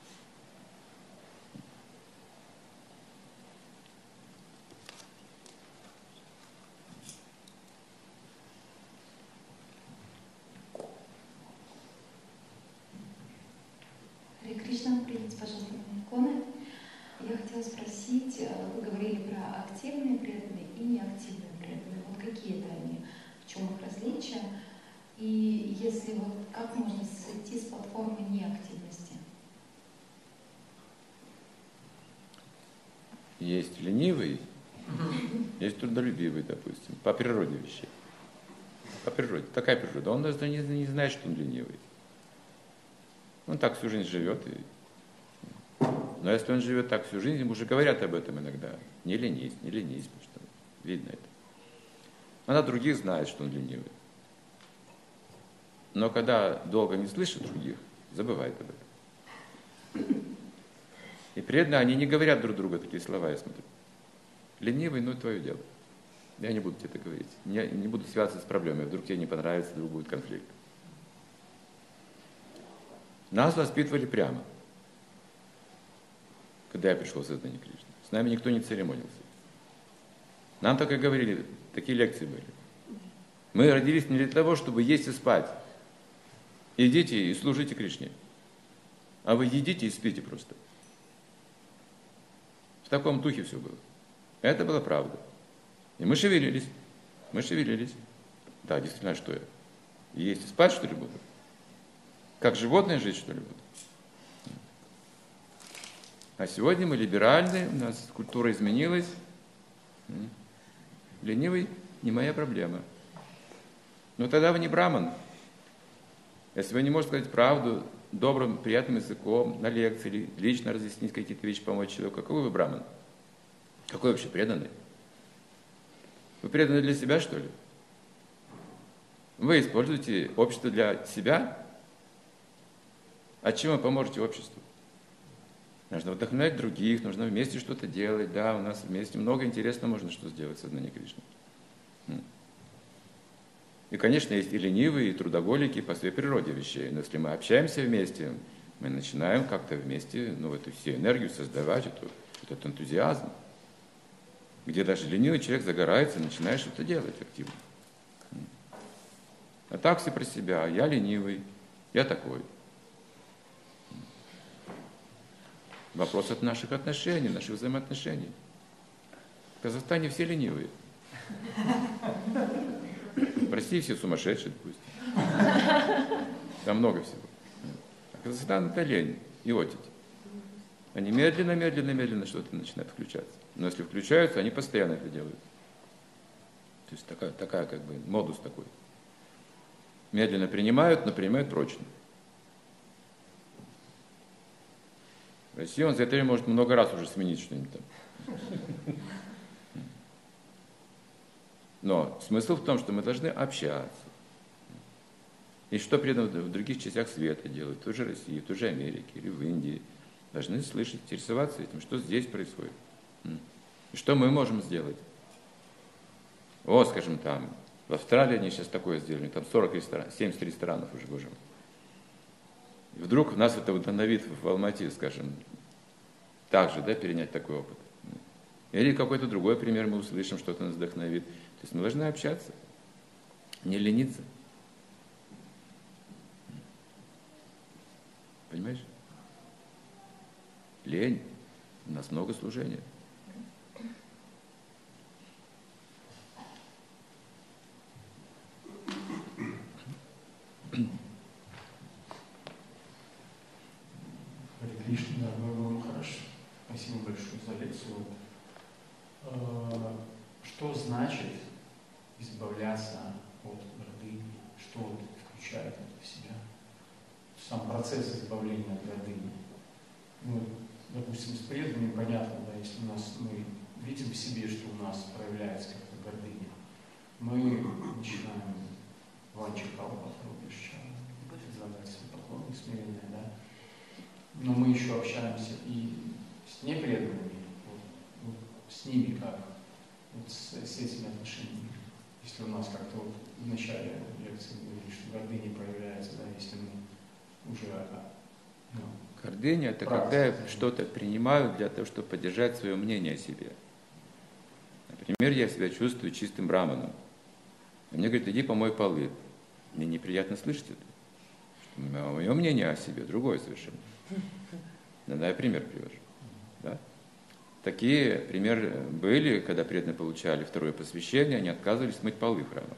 Харе Кришна, примите, пожалуйста, мои поклоны. Я хотела спросить, вы говорили про активные преданные и неактивные преданные. Вот какие это они, в чем их различия? И если вот как можно сойти с платформы неактивности? Есть ленивый, есть трудолюбивый, допустим, по природе вещей. По природе. Такая природа. Он даже не, не знает, что он ленивый. Он так всю жизнь живет. И... Но если он живет так всю жизнь, ему уже говорят об этом иногда. Не ленись, не ленись, потому что видно это. Она других знает, что он ленивый. Но когда долго не слышит других, забывает об этом. И преданно они не говорят друг другу такие слова, я смотрю. Ленивый, ну, твое дело. Я не буду тебе это говорить. Не, не буду связываться с проблемой. Вдруг тебе не понравится, вдруг будет конфликт. Нас воспитывали прямо. Когда я пришел в сознание Кришны. С нами никто не церемонился. Нам только говорили, такие лекции были. Мы родились не для того, чтобы есть и спать. Идите и служите Кришне. А вы едите и спите просто. В таком духе все было. Это была правда. И мы шевелились. Мы шевелились. Да, действительно, что я? Есть и спать, что ли, буду? Как животное жить, что ли, буду? А сегодня мы либеральны, у нас культура изменилась. Ленивый не моя проблема. Но тогда вы не браман. Если вы не можете сказать правду добрым, приятным языком, на лекции, или лично разъяснить какие-то вещи, помочь человеку, какой вы браман? Какой вообще преданный? Вы преданы для себя, что ли? Вы используете общество для себя? А чем вы поможете обществу? Нужно вдохновлять других, нужно вместе что-то делать. Да, у нас вместе много интересного можно что сделать в сознании Кришны. И, конечно, есть и ленивые, и трудоголики по своей природе вещей. Но если мы общаемся вместе, мы начинаем как-то вместе, ну, эту всю энергию создавать, эту, этот энтузиазм, где даже ленивый человек загорается и начинает что-то делать активно. А так все про себя. Я ленивый, я такой. Вопрос от наших отношений, наших взаимоотношений. В Казахстане все ленивые. В России все сумасшедшие, допустим. Там много всего. А Казахстан это лень и отить. Они медленно, медленно, медленно что-то начинают включаться. Но если включаются, они постоянно это делают. То есть такая, такая как бы модус такой. Медленно принимают, но принимают прочно. В России он за это время может много раз уже сменить что-нибудь там. Но смысл в том, что мы должны общаться. И что преданно в других частях света делают, в той же России, в той же Америке или в Индии, должны слышать, интересоваться этим, что здесь происходит. И что мы можем сделать. О, скажем, там, в Австралии они сейчас такое сделали, там сорок ресторанов, семьдесят ресторанов уже, боже мой. И вдруг нас это вдохновит в Алмате, скажем, также, да, перенять такой опыт. Или какой-то другой пример мы услышим, что-то нас вдохновит. То есть мы должны общаться, не лениться. Понимаешь? Лень. У нас много служения. Харе Кришна, дорогой Гуру Махарадж, спасибо большое за лекцию. Что значит избавляться от гордыни? Что вот включает это в себя? Сам процесс избавления от гордыни. Ну, допустим, с преданными понятно, да, если у нас мы видим в себе, что у нас проявляется как-то гордыня, мы начинаем ванчикалва пробишь, предлагать свои поклоны смиренные, да. Но мы еще общаемся и с непреданными, вот, вот, с ними как, вот с, с этими отношениями. Если у нас как-то вот в начале лекции говорили, что гордыня проявляется, да, если мы уже... Ну, гордыня – это когда я что-то принимаю для того, чтобы поддержать свое мнение о себе. Например, я себя чувствую чистым браманом. И мне говорят, иди помой полы. Мне неприятно слышать это. Мое мнение о себе другое совершенно. Надо я пример привожу. Да? Такие примеры были, когда преданные получали второе посвящение, они отказывались мыть полы в храмах.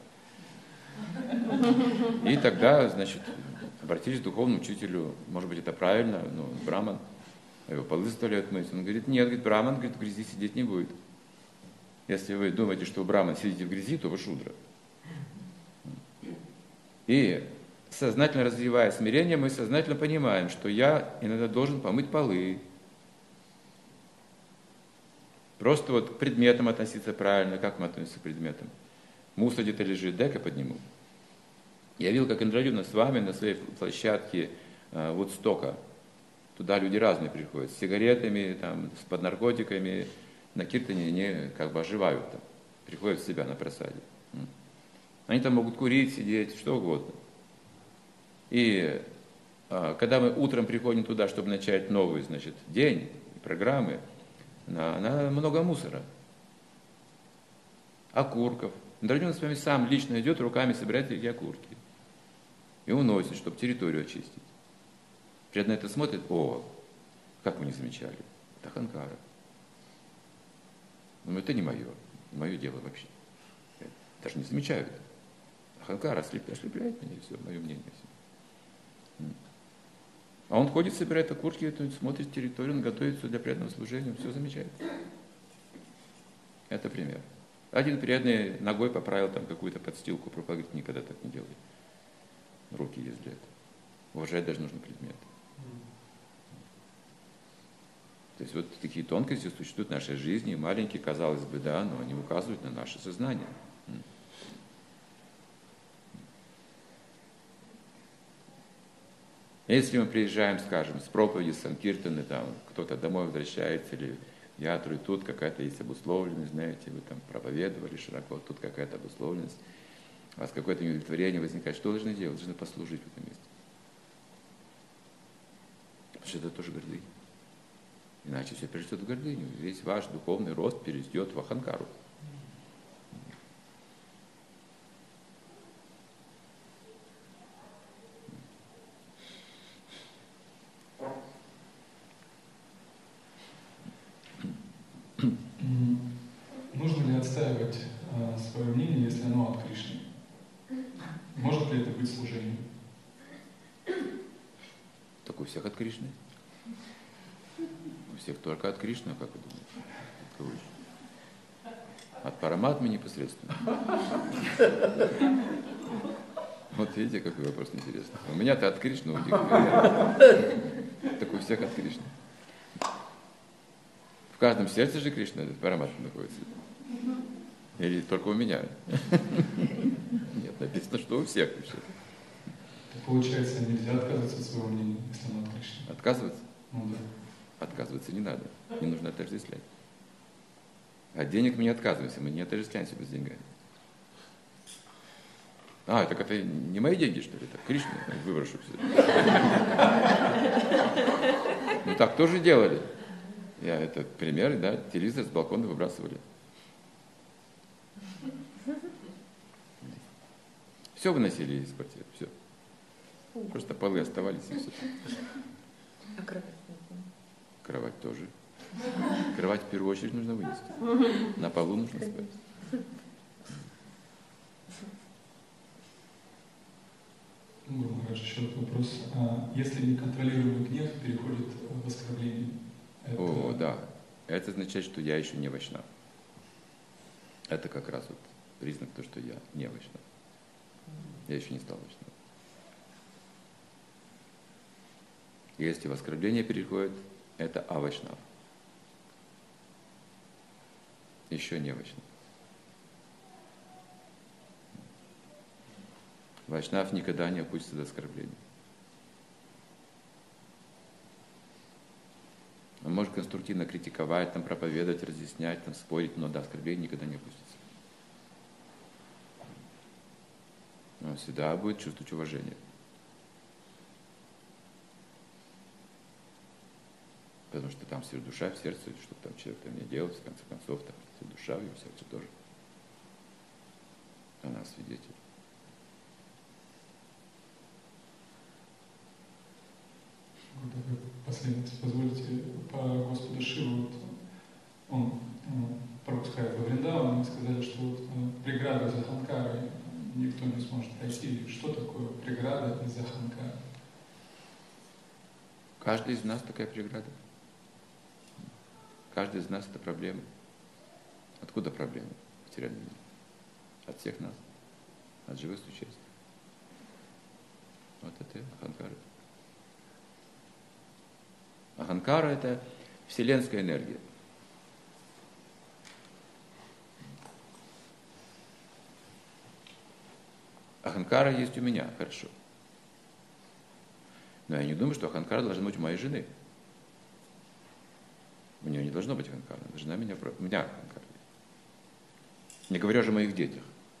И тогда, значит, обратились к духовному учителю, может быть, это правильно, но браман, его полы заставляют мыть. Он говорит, нет, говорит, браман, говорит, в грязи сидеть не будет. Если вы думаете, что браман сидите в грязи, то вы шудра. И сознательно развивая смирение, мы сознательно понимаем, что я иногда должен помыть полы. Просто вот к предметам относиться правильно. Как мы относимся к предметам? Мусор где-то лежит, дай-ка подниму. Я видел, как Индрарюна с вами на своей площадке э, Вудстока. Туда люди разные приходят. С сигаретами, там, с под наркотиками. На киртане они как бы оживают там. Приходят в себя на просаде. Они там могут курить, сидеть, что угодно. И э, когда мы утром приходим туда, чтобы начать новый, значит, день, программы, на, на много мусора. Окурков. Индрарюна с вами сам лично идет, руками собирает эти окурки. И уносит, чтобы территорию очистить. Преданные это смотрят, о, как вы не замечали, это ханкара. Но это не мое, не мое дело вообще. Я даже не замечаю это. Ханкара ослепляет, ослепляет меня, и все, мое мнение. Все. А он ходит, собирает окурки, смотрит территорию, он готовится для преданного служения, все замечает. Это пример. Один преданный ногой поправил там какую-то подстилку, Прабхупада говорит, никогда так не делай. Руки есть для этого. Уважать даже нужно предмет. То есть вот такие тонкости существуют в нашей жизни, маленькие, казалось бы, да, но они указывают на наше сознание. Если мы приезжаем, скажем, с проповеди, с Санкиртаны, там кто-то домой возвращается, или ятру, и тут какая-то есть обусловленность, знаете, вы там проповедовали широко, тут какая-то обусловленность, у вас какое-то неудовлетворение возникает, что должны делать? Должны послужить в этом месте. Потому что это тоже гордыня. Иначе все перейдет в гордыню. Весь ваш духовный рост перейдет в аханкару. Нужно ли отстаивать э, свое мнение, если оно от Кришны? Может ли это быть служением? Так у всех от Кришны. У всех только от Кришны, как вы думаете? От кого еще? От Параматмы непосредственно. Вот видите, какой вопрос интересный. У меня-то от Кришны, у них. Так у всех от Кришны. В каждом сердце же Кришна, этот Параматма находится. Или только у меня? Нет, написано, что у всех. Получается, нельзя отказываться от своего мнения, если оно от Кришны. Отказываться? Ну да. Отказываться не надо. Не нужно отождествлять. От денег мы не отказываемся, мы не отождествляем себя с деньгами. А, так это не мои деньги, что ли? Это Кришна, выброшу все. Ну так тоже делали. Я это пример, да, телевизор с балкона выбрасывали. Все выносили из квартиры, все. Просто полы оставались и все. А кровать? Кровать тоже. Кровать в первую очередь нужно вынести. На полу нужно спать. Гуру Махарадж, еще один вопрос. А если неконтролируемый гнев переходит в оскорбление? Это... О, да. Это означает, что я еще не вайшнав. Это как раз вот признак того, что я не вайшнав. Я еще не стал вайшнавом. Если в оскорбление переходит, это авайшнав. Еще не вайшнав. Вайшнав никогда не опустится до оскорбления. Он может конструктивно критиковать, там, проповедовать, разъяснять, там, спорить, но до оскорбления никогда не опустится. Он всегда будет чувствовать уважение. Потому что там все душа в сердце, что там человек там не делает, в конце концов, там все душа в его сердце тоже. Она свидетель. Последний, если позволите, по Господу Шиву, вот он пропускает во Вриндаван, и сказали, что вот преграда из Аханкары никто не сможет пройти. Что такое преграда из Аханкары? Каждый из нас такая преграда. Каждый из нас это проблема. Откуда проблема в материальном мире? От всех нас. От живых существ. Вот это Аханкара. Аханкара – это вселенская энергия. Аханкара есть у меня, хорошо. Но я не думаю, что Аханкара должна быть у моей жены. У нее не должно быть Аханкара, жена меня, у меня Аханкара. Не говоря же о моих детях.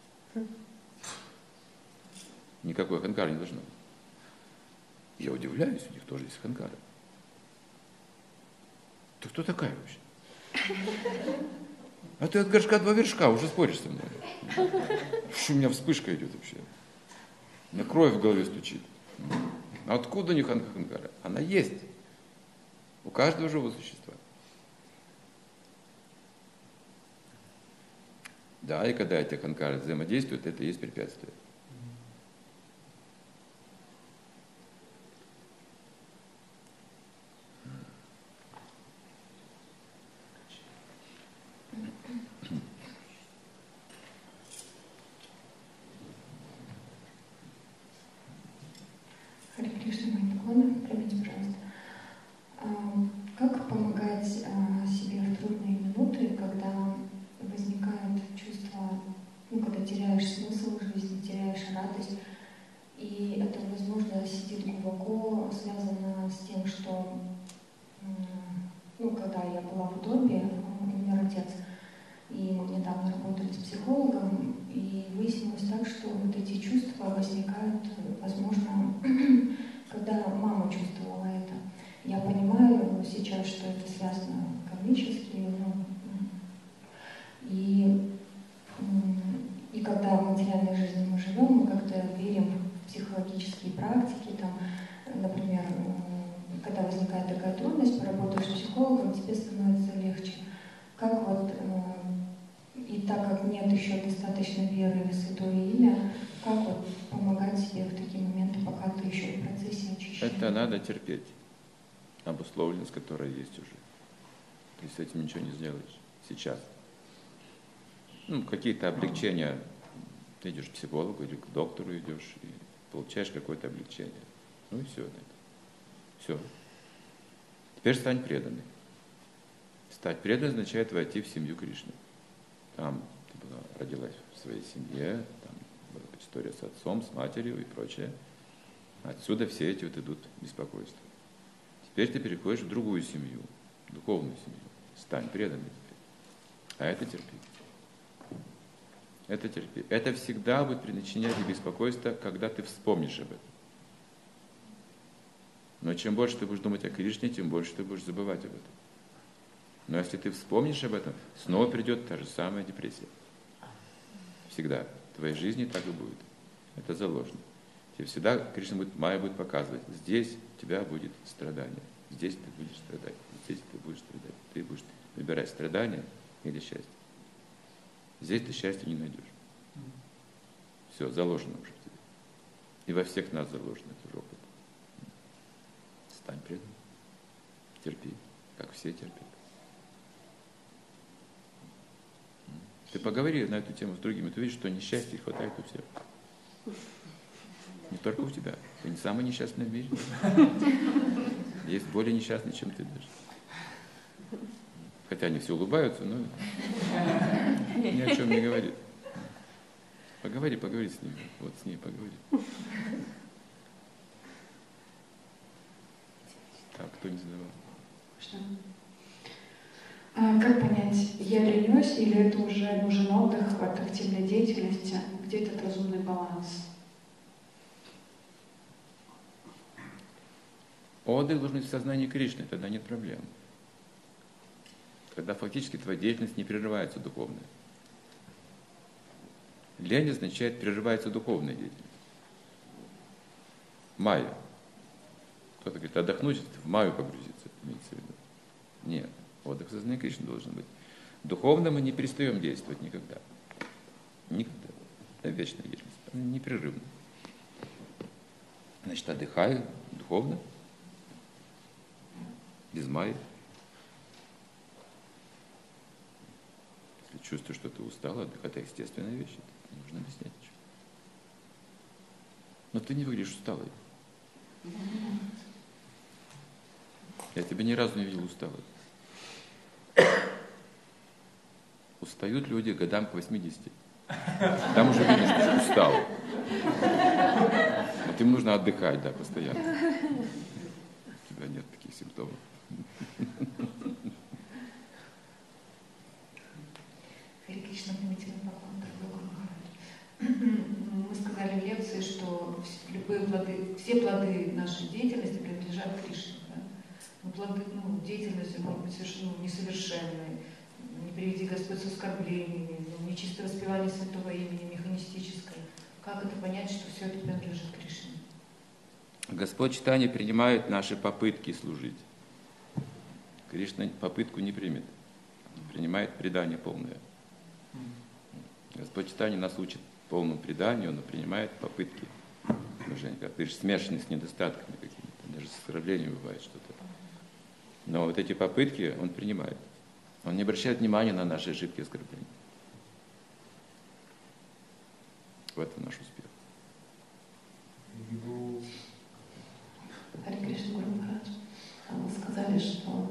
Никакой Аханкары не должно быть. Я удивляюсь, у них тоже есть Аханкара. Ты кто такая вообще? А ты от горшка два вершка, уже споришь со мной. Что у меня вспышка идет вообще. У меня кровь в голове стучит. Откуда у них Аханкара? Она есть. У каждого живого существа. Да, и когда эти Аханкары взаимодействуют, это и есть препятствие. Харе Кришна, мои поклоны, примите, пожалуйста. Как помогать себе в трудные минуты, когда возникает чувство, ну, когда теряешь смысл в жизни, теряешь радость, и это, возможно, сидит глубоко, связано с тем, что, ну, когда я была в утопии, умер отец, и мы недавно работали с психологом, и выяснилось так, что вот эти чувства возникают, возможно, когда мама чувствовала это. Я понимаю сейчас, что это связано кармически, ну, и, и когда в материальной жизни мы живем, мы как-то верим в психологические практики, там, например, когда возникает такая трудность, поработаешь с психологом, тебе становится легче. Как вот, и так как нет еще достаточно веры в Святое Имя, как вот помогать себе в такие моменты, пока ты еще в процессе очищения? Это надо терпеть. Обусловленность, которая есть уже. Ты с этим ничего не сделаешь сейчас. Ну, какие-то облегчения. Ты идешь к психологу или к доктору идешь и получаешь какое-то облегчение. Ну и все. Все. Теперь стань преданной. Стать преданной означает войти в семью Кришны. Там ты была, родилась в своей семье, там была история с отцом, с матерью и прочее. Отсюда все эти вот идут беспокойства. Теперь ты переходишь в другую семью, духовную семью. Стань преданной. А это терпи. Это терпеть. Это всегда будет причинять тебе беспокойство, когда ты вспомнишь об этом. Но чем больше ты будешь думать о Кришне, тем больше ты будешь забывать об этом. Но если ты вспомнишь об этом, снова придет та же самая депрессия. Всегда. В твоей жизни так и будет. Это заложено. Тебе всегда Кришна будет, Майя будет показывать, здесь у тебя будет страдание, здесь ты будешь страдать, здесь ты будешь страдать. Ты будешь выбирать страдания или счастье. Здесь ты счастья не найдешь. Все, заложено уже в тебе. И во всех нас заложено этот опыт. Стань преданным. Терпи, как все терпят. Ты поговори на эту тему с другими, ты видишь, что несчастья хватает у всех. Не только у тебя. Ты не самый несчастный в мире. Есть более несчастный, чем ты даже. Хотя они все улыбаются, но ни о чем не говорит. Поговори, поговори с ними. Вот с ней поговори. Так, кто не задавал? Что? А как понять, я ленюсь или это уже нужен отдых от активной деятельности? Где этот разумный баланс? Отдых должен быть в сознании Кришны, тогда нет проблем. Когда фактически твоя деятельность не прерывается духовной. Лень означает прерывается духовная деятельность. Майя. Кто-то говорит, отдохнуть, в майю погрузиться, имеется в виду. Нет, отдых в сознании Кришны должен быть. Духовно мы не перестаем действовать никогда. Никогда. Это вечная деятельность, непрерывно. Значит, отдыхай духовно, без майи. Если чувствуешь, что ты устал, отдых, это естественная вещь, это не нужно объяснять ничего. Но ты не выглядишь усталой. Я тебя ни разу не видел усталой. Устают люди годам к восьмидесяти. Там уже видно, что ты устал. Вот им нужно отдыхать, да, постоянно. У тебя нет таких симптомов. Харе Кришна, примите мой поклон, дорогой Гуру Махарадж. Мы сказали в лекции, что любые плоды, все плоды нашей деятельности принадлежат Кришне. Да? Но плоды, ну, деятельности могут быть совершенно ну, несовершенной, не приведи Господь с оскорблениями, ну, нечистое воспевание святого имени, механистическое. Как это понять, что все это принадлежит Кришне? Господь читание принимает наши попытки служить. Кришна попытку не примет. Принимает предание полное. Господь читание нас учит полному преданию, но принимает попытки служения. Как ты говоришь, смешанные с недостатками какими-то. Даже с оскорблением бывает что-то. Но вот эти попытки Он принимает. Он не обращает внимания на наши ошибки и оскорбления. В этом наш успех. Харе Кришна, Гуру Махарадж. Вы сказали, что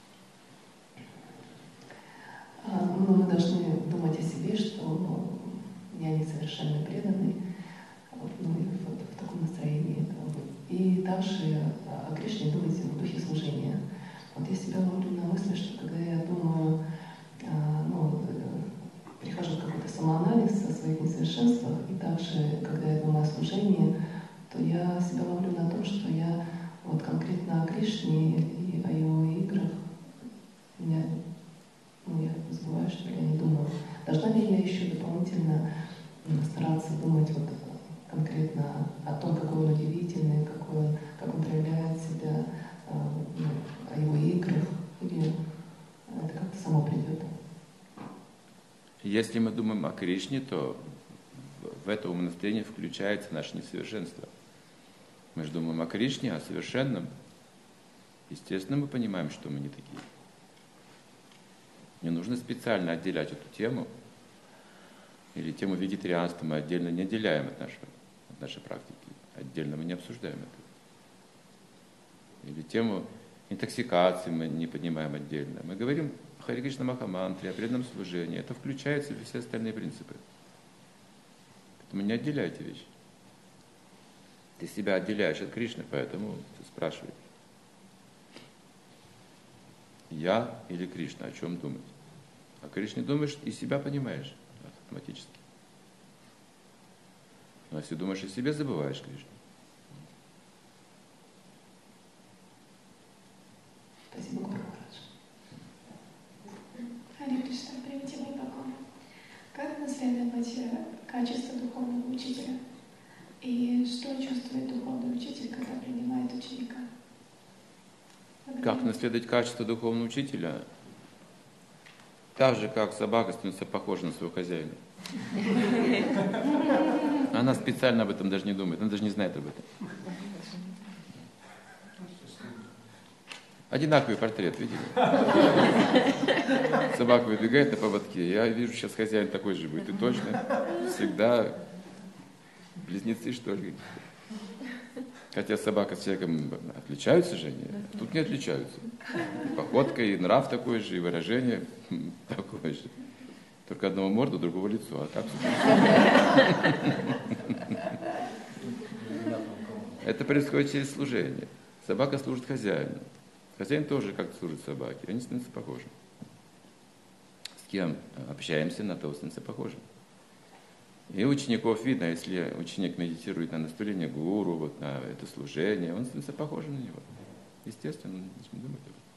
ну, мы должны думать о себе, что ну, я несовершенный преданный, вот, ну, и вот в таком настроении. Вот. И также о Кришне думать в духе служения. Вот я себя ловлю на мысли, что когда я думаю, ну, прихожу в какой-то самоанализ о своих несовершенствах, и также, когда я думаю о служении, то я себя ловлю на том, что я вот конкретно о Кришне и о его играх, я, ну, я забываю, что я не думаю. Должна ли я еще дополнительно стараться думать вот конкретно о том, какой он удивительный, какой он, как он проявляет себя, ну, о его играх, или это как-то само придет? Если мы думаем о Кришне, то в это умонастроение включается наше несовершенство. Мы же думаем о Кришне, о совершенном. Естественно, мы понимаем, что мы не такие. Не нужно специально отделять эту тему, или тему вегетарианства мы отдельно не отделяем от, нашего, от нашей практики. Отдельно мы не обсуждаем это. Или тему интоксикации мы не поднимаем отдельно. Мы говорим о Харе Кришна Махамантре, о преданном служении. Это включается в все остальные принципы. Поэтому не отделяйте вещи. Ты себя отделяешь от Кришны, поэтому ты спрашиваешь. Я или Кришна, о чем думать? О Кришне думаешь и себя понимаешь автоматически. если думаешь о себе, забываешь Кришну. Спасибо, Гуру Махарадж. Харе Кришна, примите мои поклоны. Как наследовать качество духовного учителя? И что чувствует духовный учитель, когда принимает ученика? Как наследовать качество духовного учителя? Так же, как собака становится похожа на своего хозяина. Она специально об этом даже не думает, она даже не знает об этом. Одинаковый портрет, видели? Собака выбегает на поводке, я вижу, сейчас хозяин такой же будет. И точно, всегда близнецы, что ли. Хотя собака с человеком отличаются же они, а тут не отличаются. И походка, и нрав такой же, и выражение такое же. Только одного морда, другого лицо. А так это происходит через служение. Собака служит хозяину. Хозяин тоже как-то служит собаке. Они становятся похожи. С кем общаемся, на того становится похожим. И учеников видно, если ученик медитирует на наставление гуру, вот на это служение, он становится похожим на него. Естественно, он не думает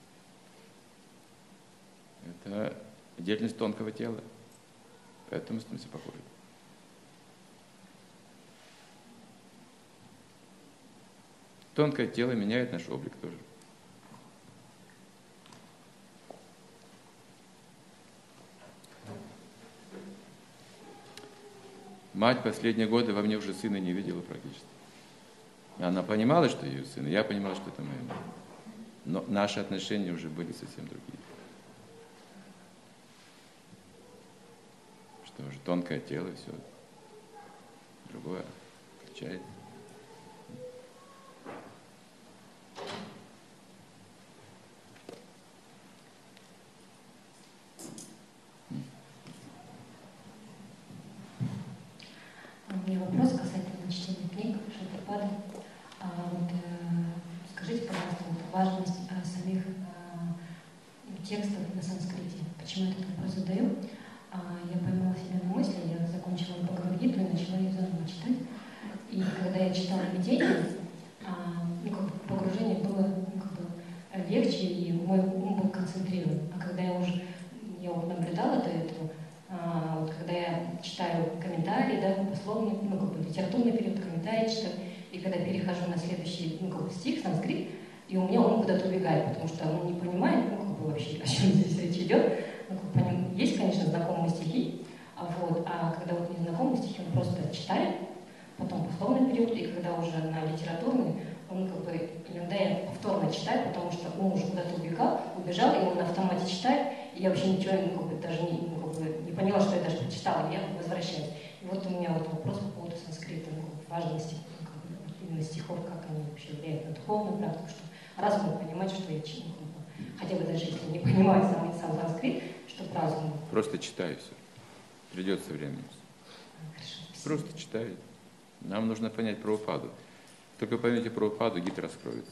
об этом. Это деятельность тонкого тела. Поэтому становится похожим. Тонкое тело меняет наш облик тоже. Мать последние годы во мне уже сына не видела практически. Она понимала, что ее сын, я понимал, что это моя мать. Но наши отношения уже были совсем другие. Что уже тонкое тело, все другое, отличается. У меня вопрос касательно чтения книг Шилпрапады. А, вот, э, скажите, пожалуйста, вот, важность а, самих а, текстов на санскрите. Почему я этот вопрос задаю? А, я поймала себя на мысли, я закончила Бхагавад-гиту и начала ее заново читать. И когда я читала видение, а, ну, как бы погружение было ну, как бы легче, и мой ум был концентрирован. А когда я уже я вот наблюдала до этого, А, вот когда я читаю комментарии, да, пословный, ну, как бы литературный период, комментарии читаю, и когда перехожу на следующий, ну, как бы стих, санскрит, и у меня он куда-то убегает, потому что он не понимает, ну, как бы вообще, о чем здесь речь идет. Ну, как бы, есть, конечно, знакомые стихи, а, вот, а когда вот незнакомые стихи, он просто читает, потом пословный период, и когда уже на литературный, он как бы, иногда я повторно читаю, потому что он уже куда-то убегал, убежал, и он на автомате читает, и я вообще ничего ну, как бы, даже не, ну, как бы, не поняла, что я даже прочитала, и я возвращаюсь. И вот у меня вот вопрос по поводу санскрита, ну, важности ну, как бы, именно стихов, как они вообще влияют на духовную практику, что разум понимать, что я читаю, ну, хотя бы даже если не понимаю сам, сам санскрит, чтобы разум... Просто читай все. Придет со временем. Просто читай. Нам нужно понять Прабхупаду. Только поймете Прабхупаду, гид раскроется.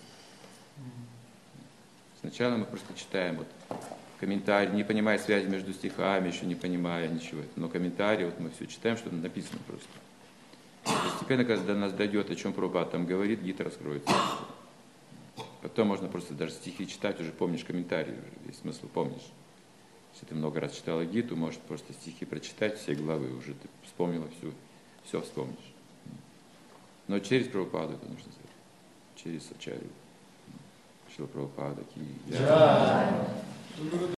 Сначала мы просто читаем вот комментарий, не понимая связи между стихами, еще не понимая ничего. Но комментарии, вот мы все читаем, что написано просто. Постепенно, когда до нас дойдет, о чем Прабхупада там говорит, гид раскроется. Потом можно просто даже стихи читать, уже помнишь комментарии, уже весь смысл помнишь. Если ты много раз читала гиту, можешь просто стихи прочитать, все главы, уже ты вспомнила все, все вспомнишь. Но через Прабхупаду это нужно сделать. Через Ачарью. Шрила Прабхупада.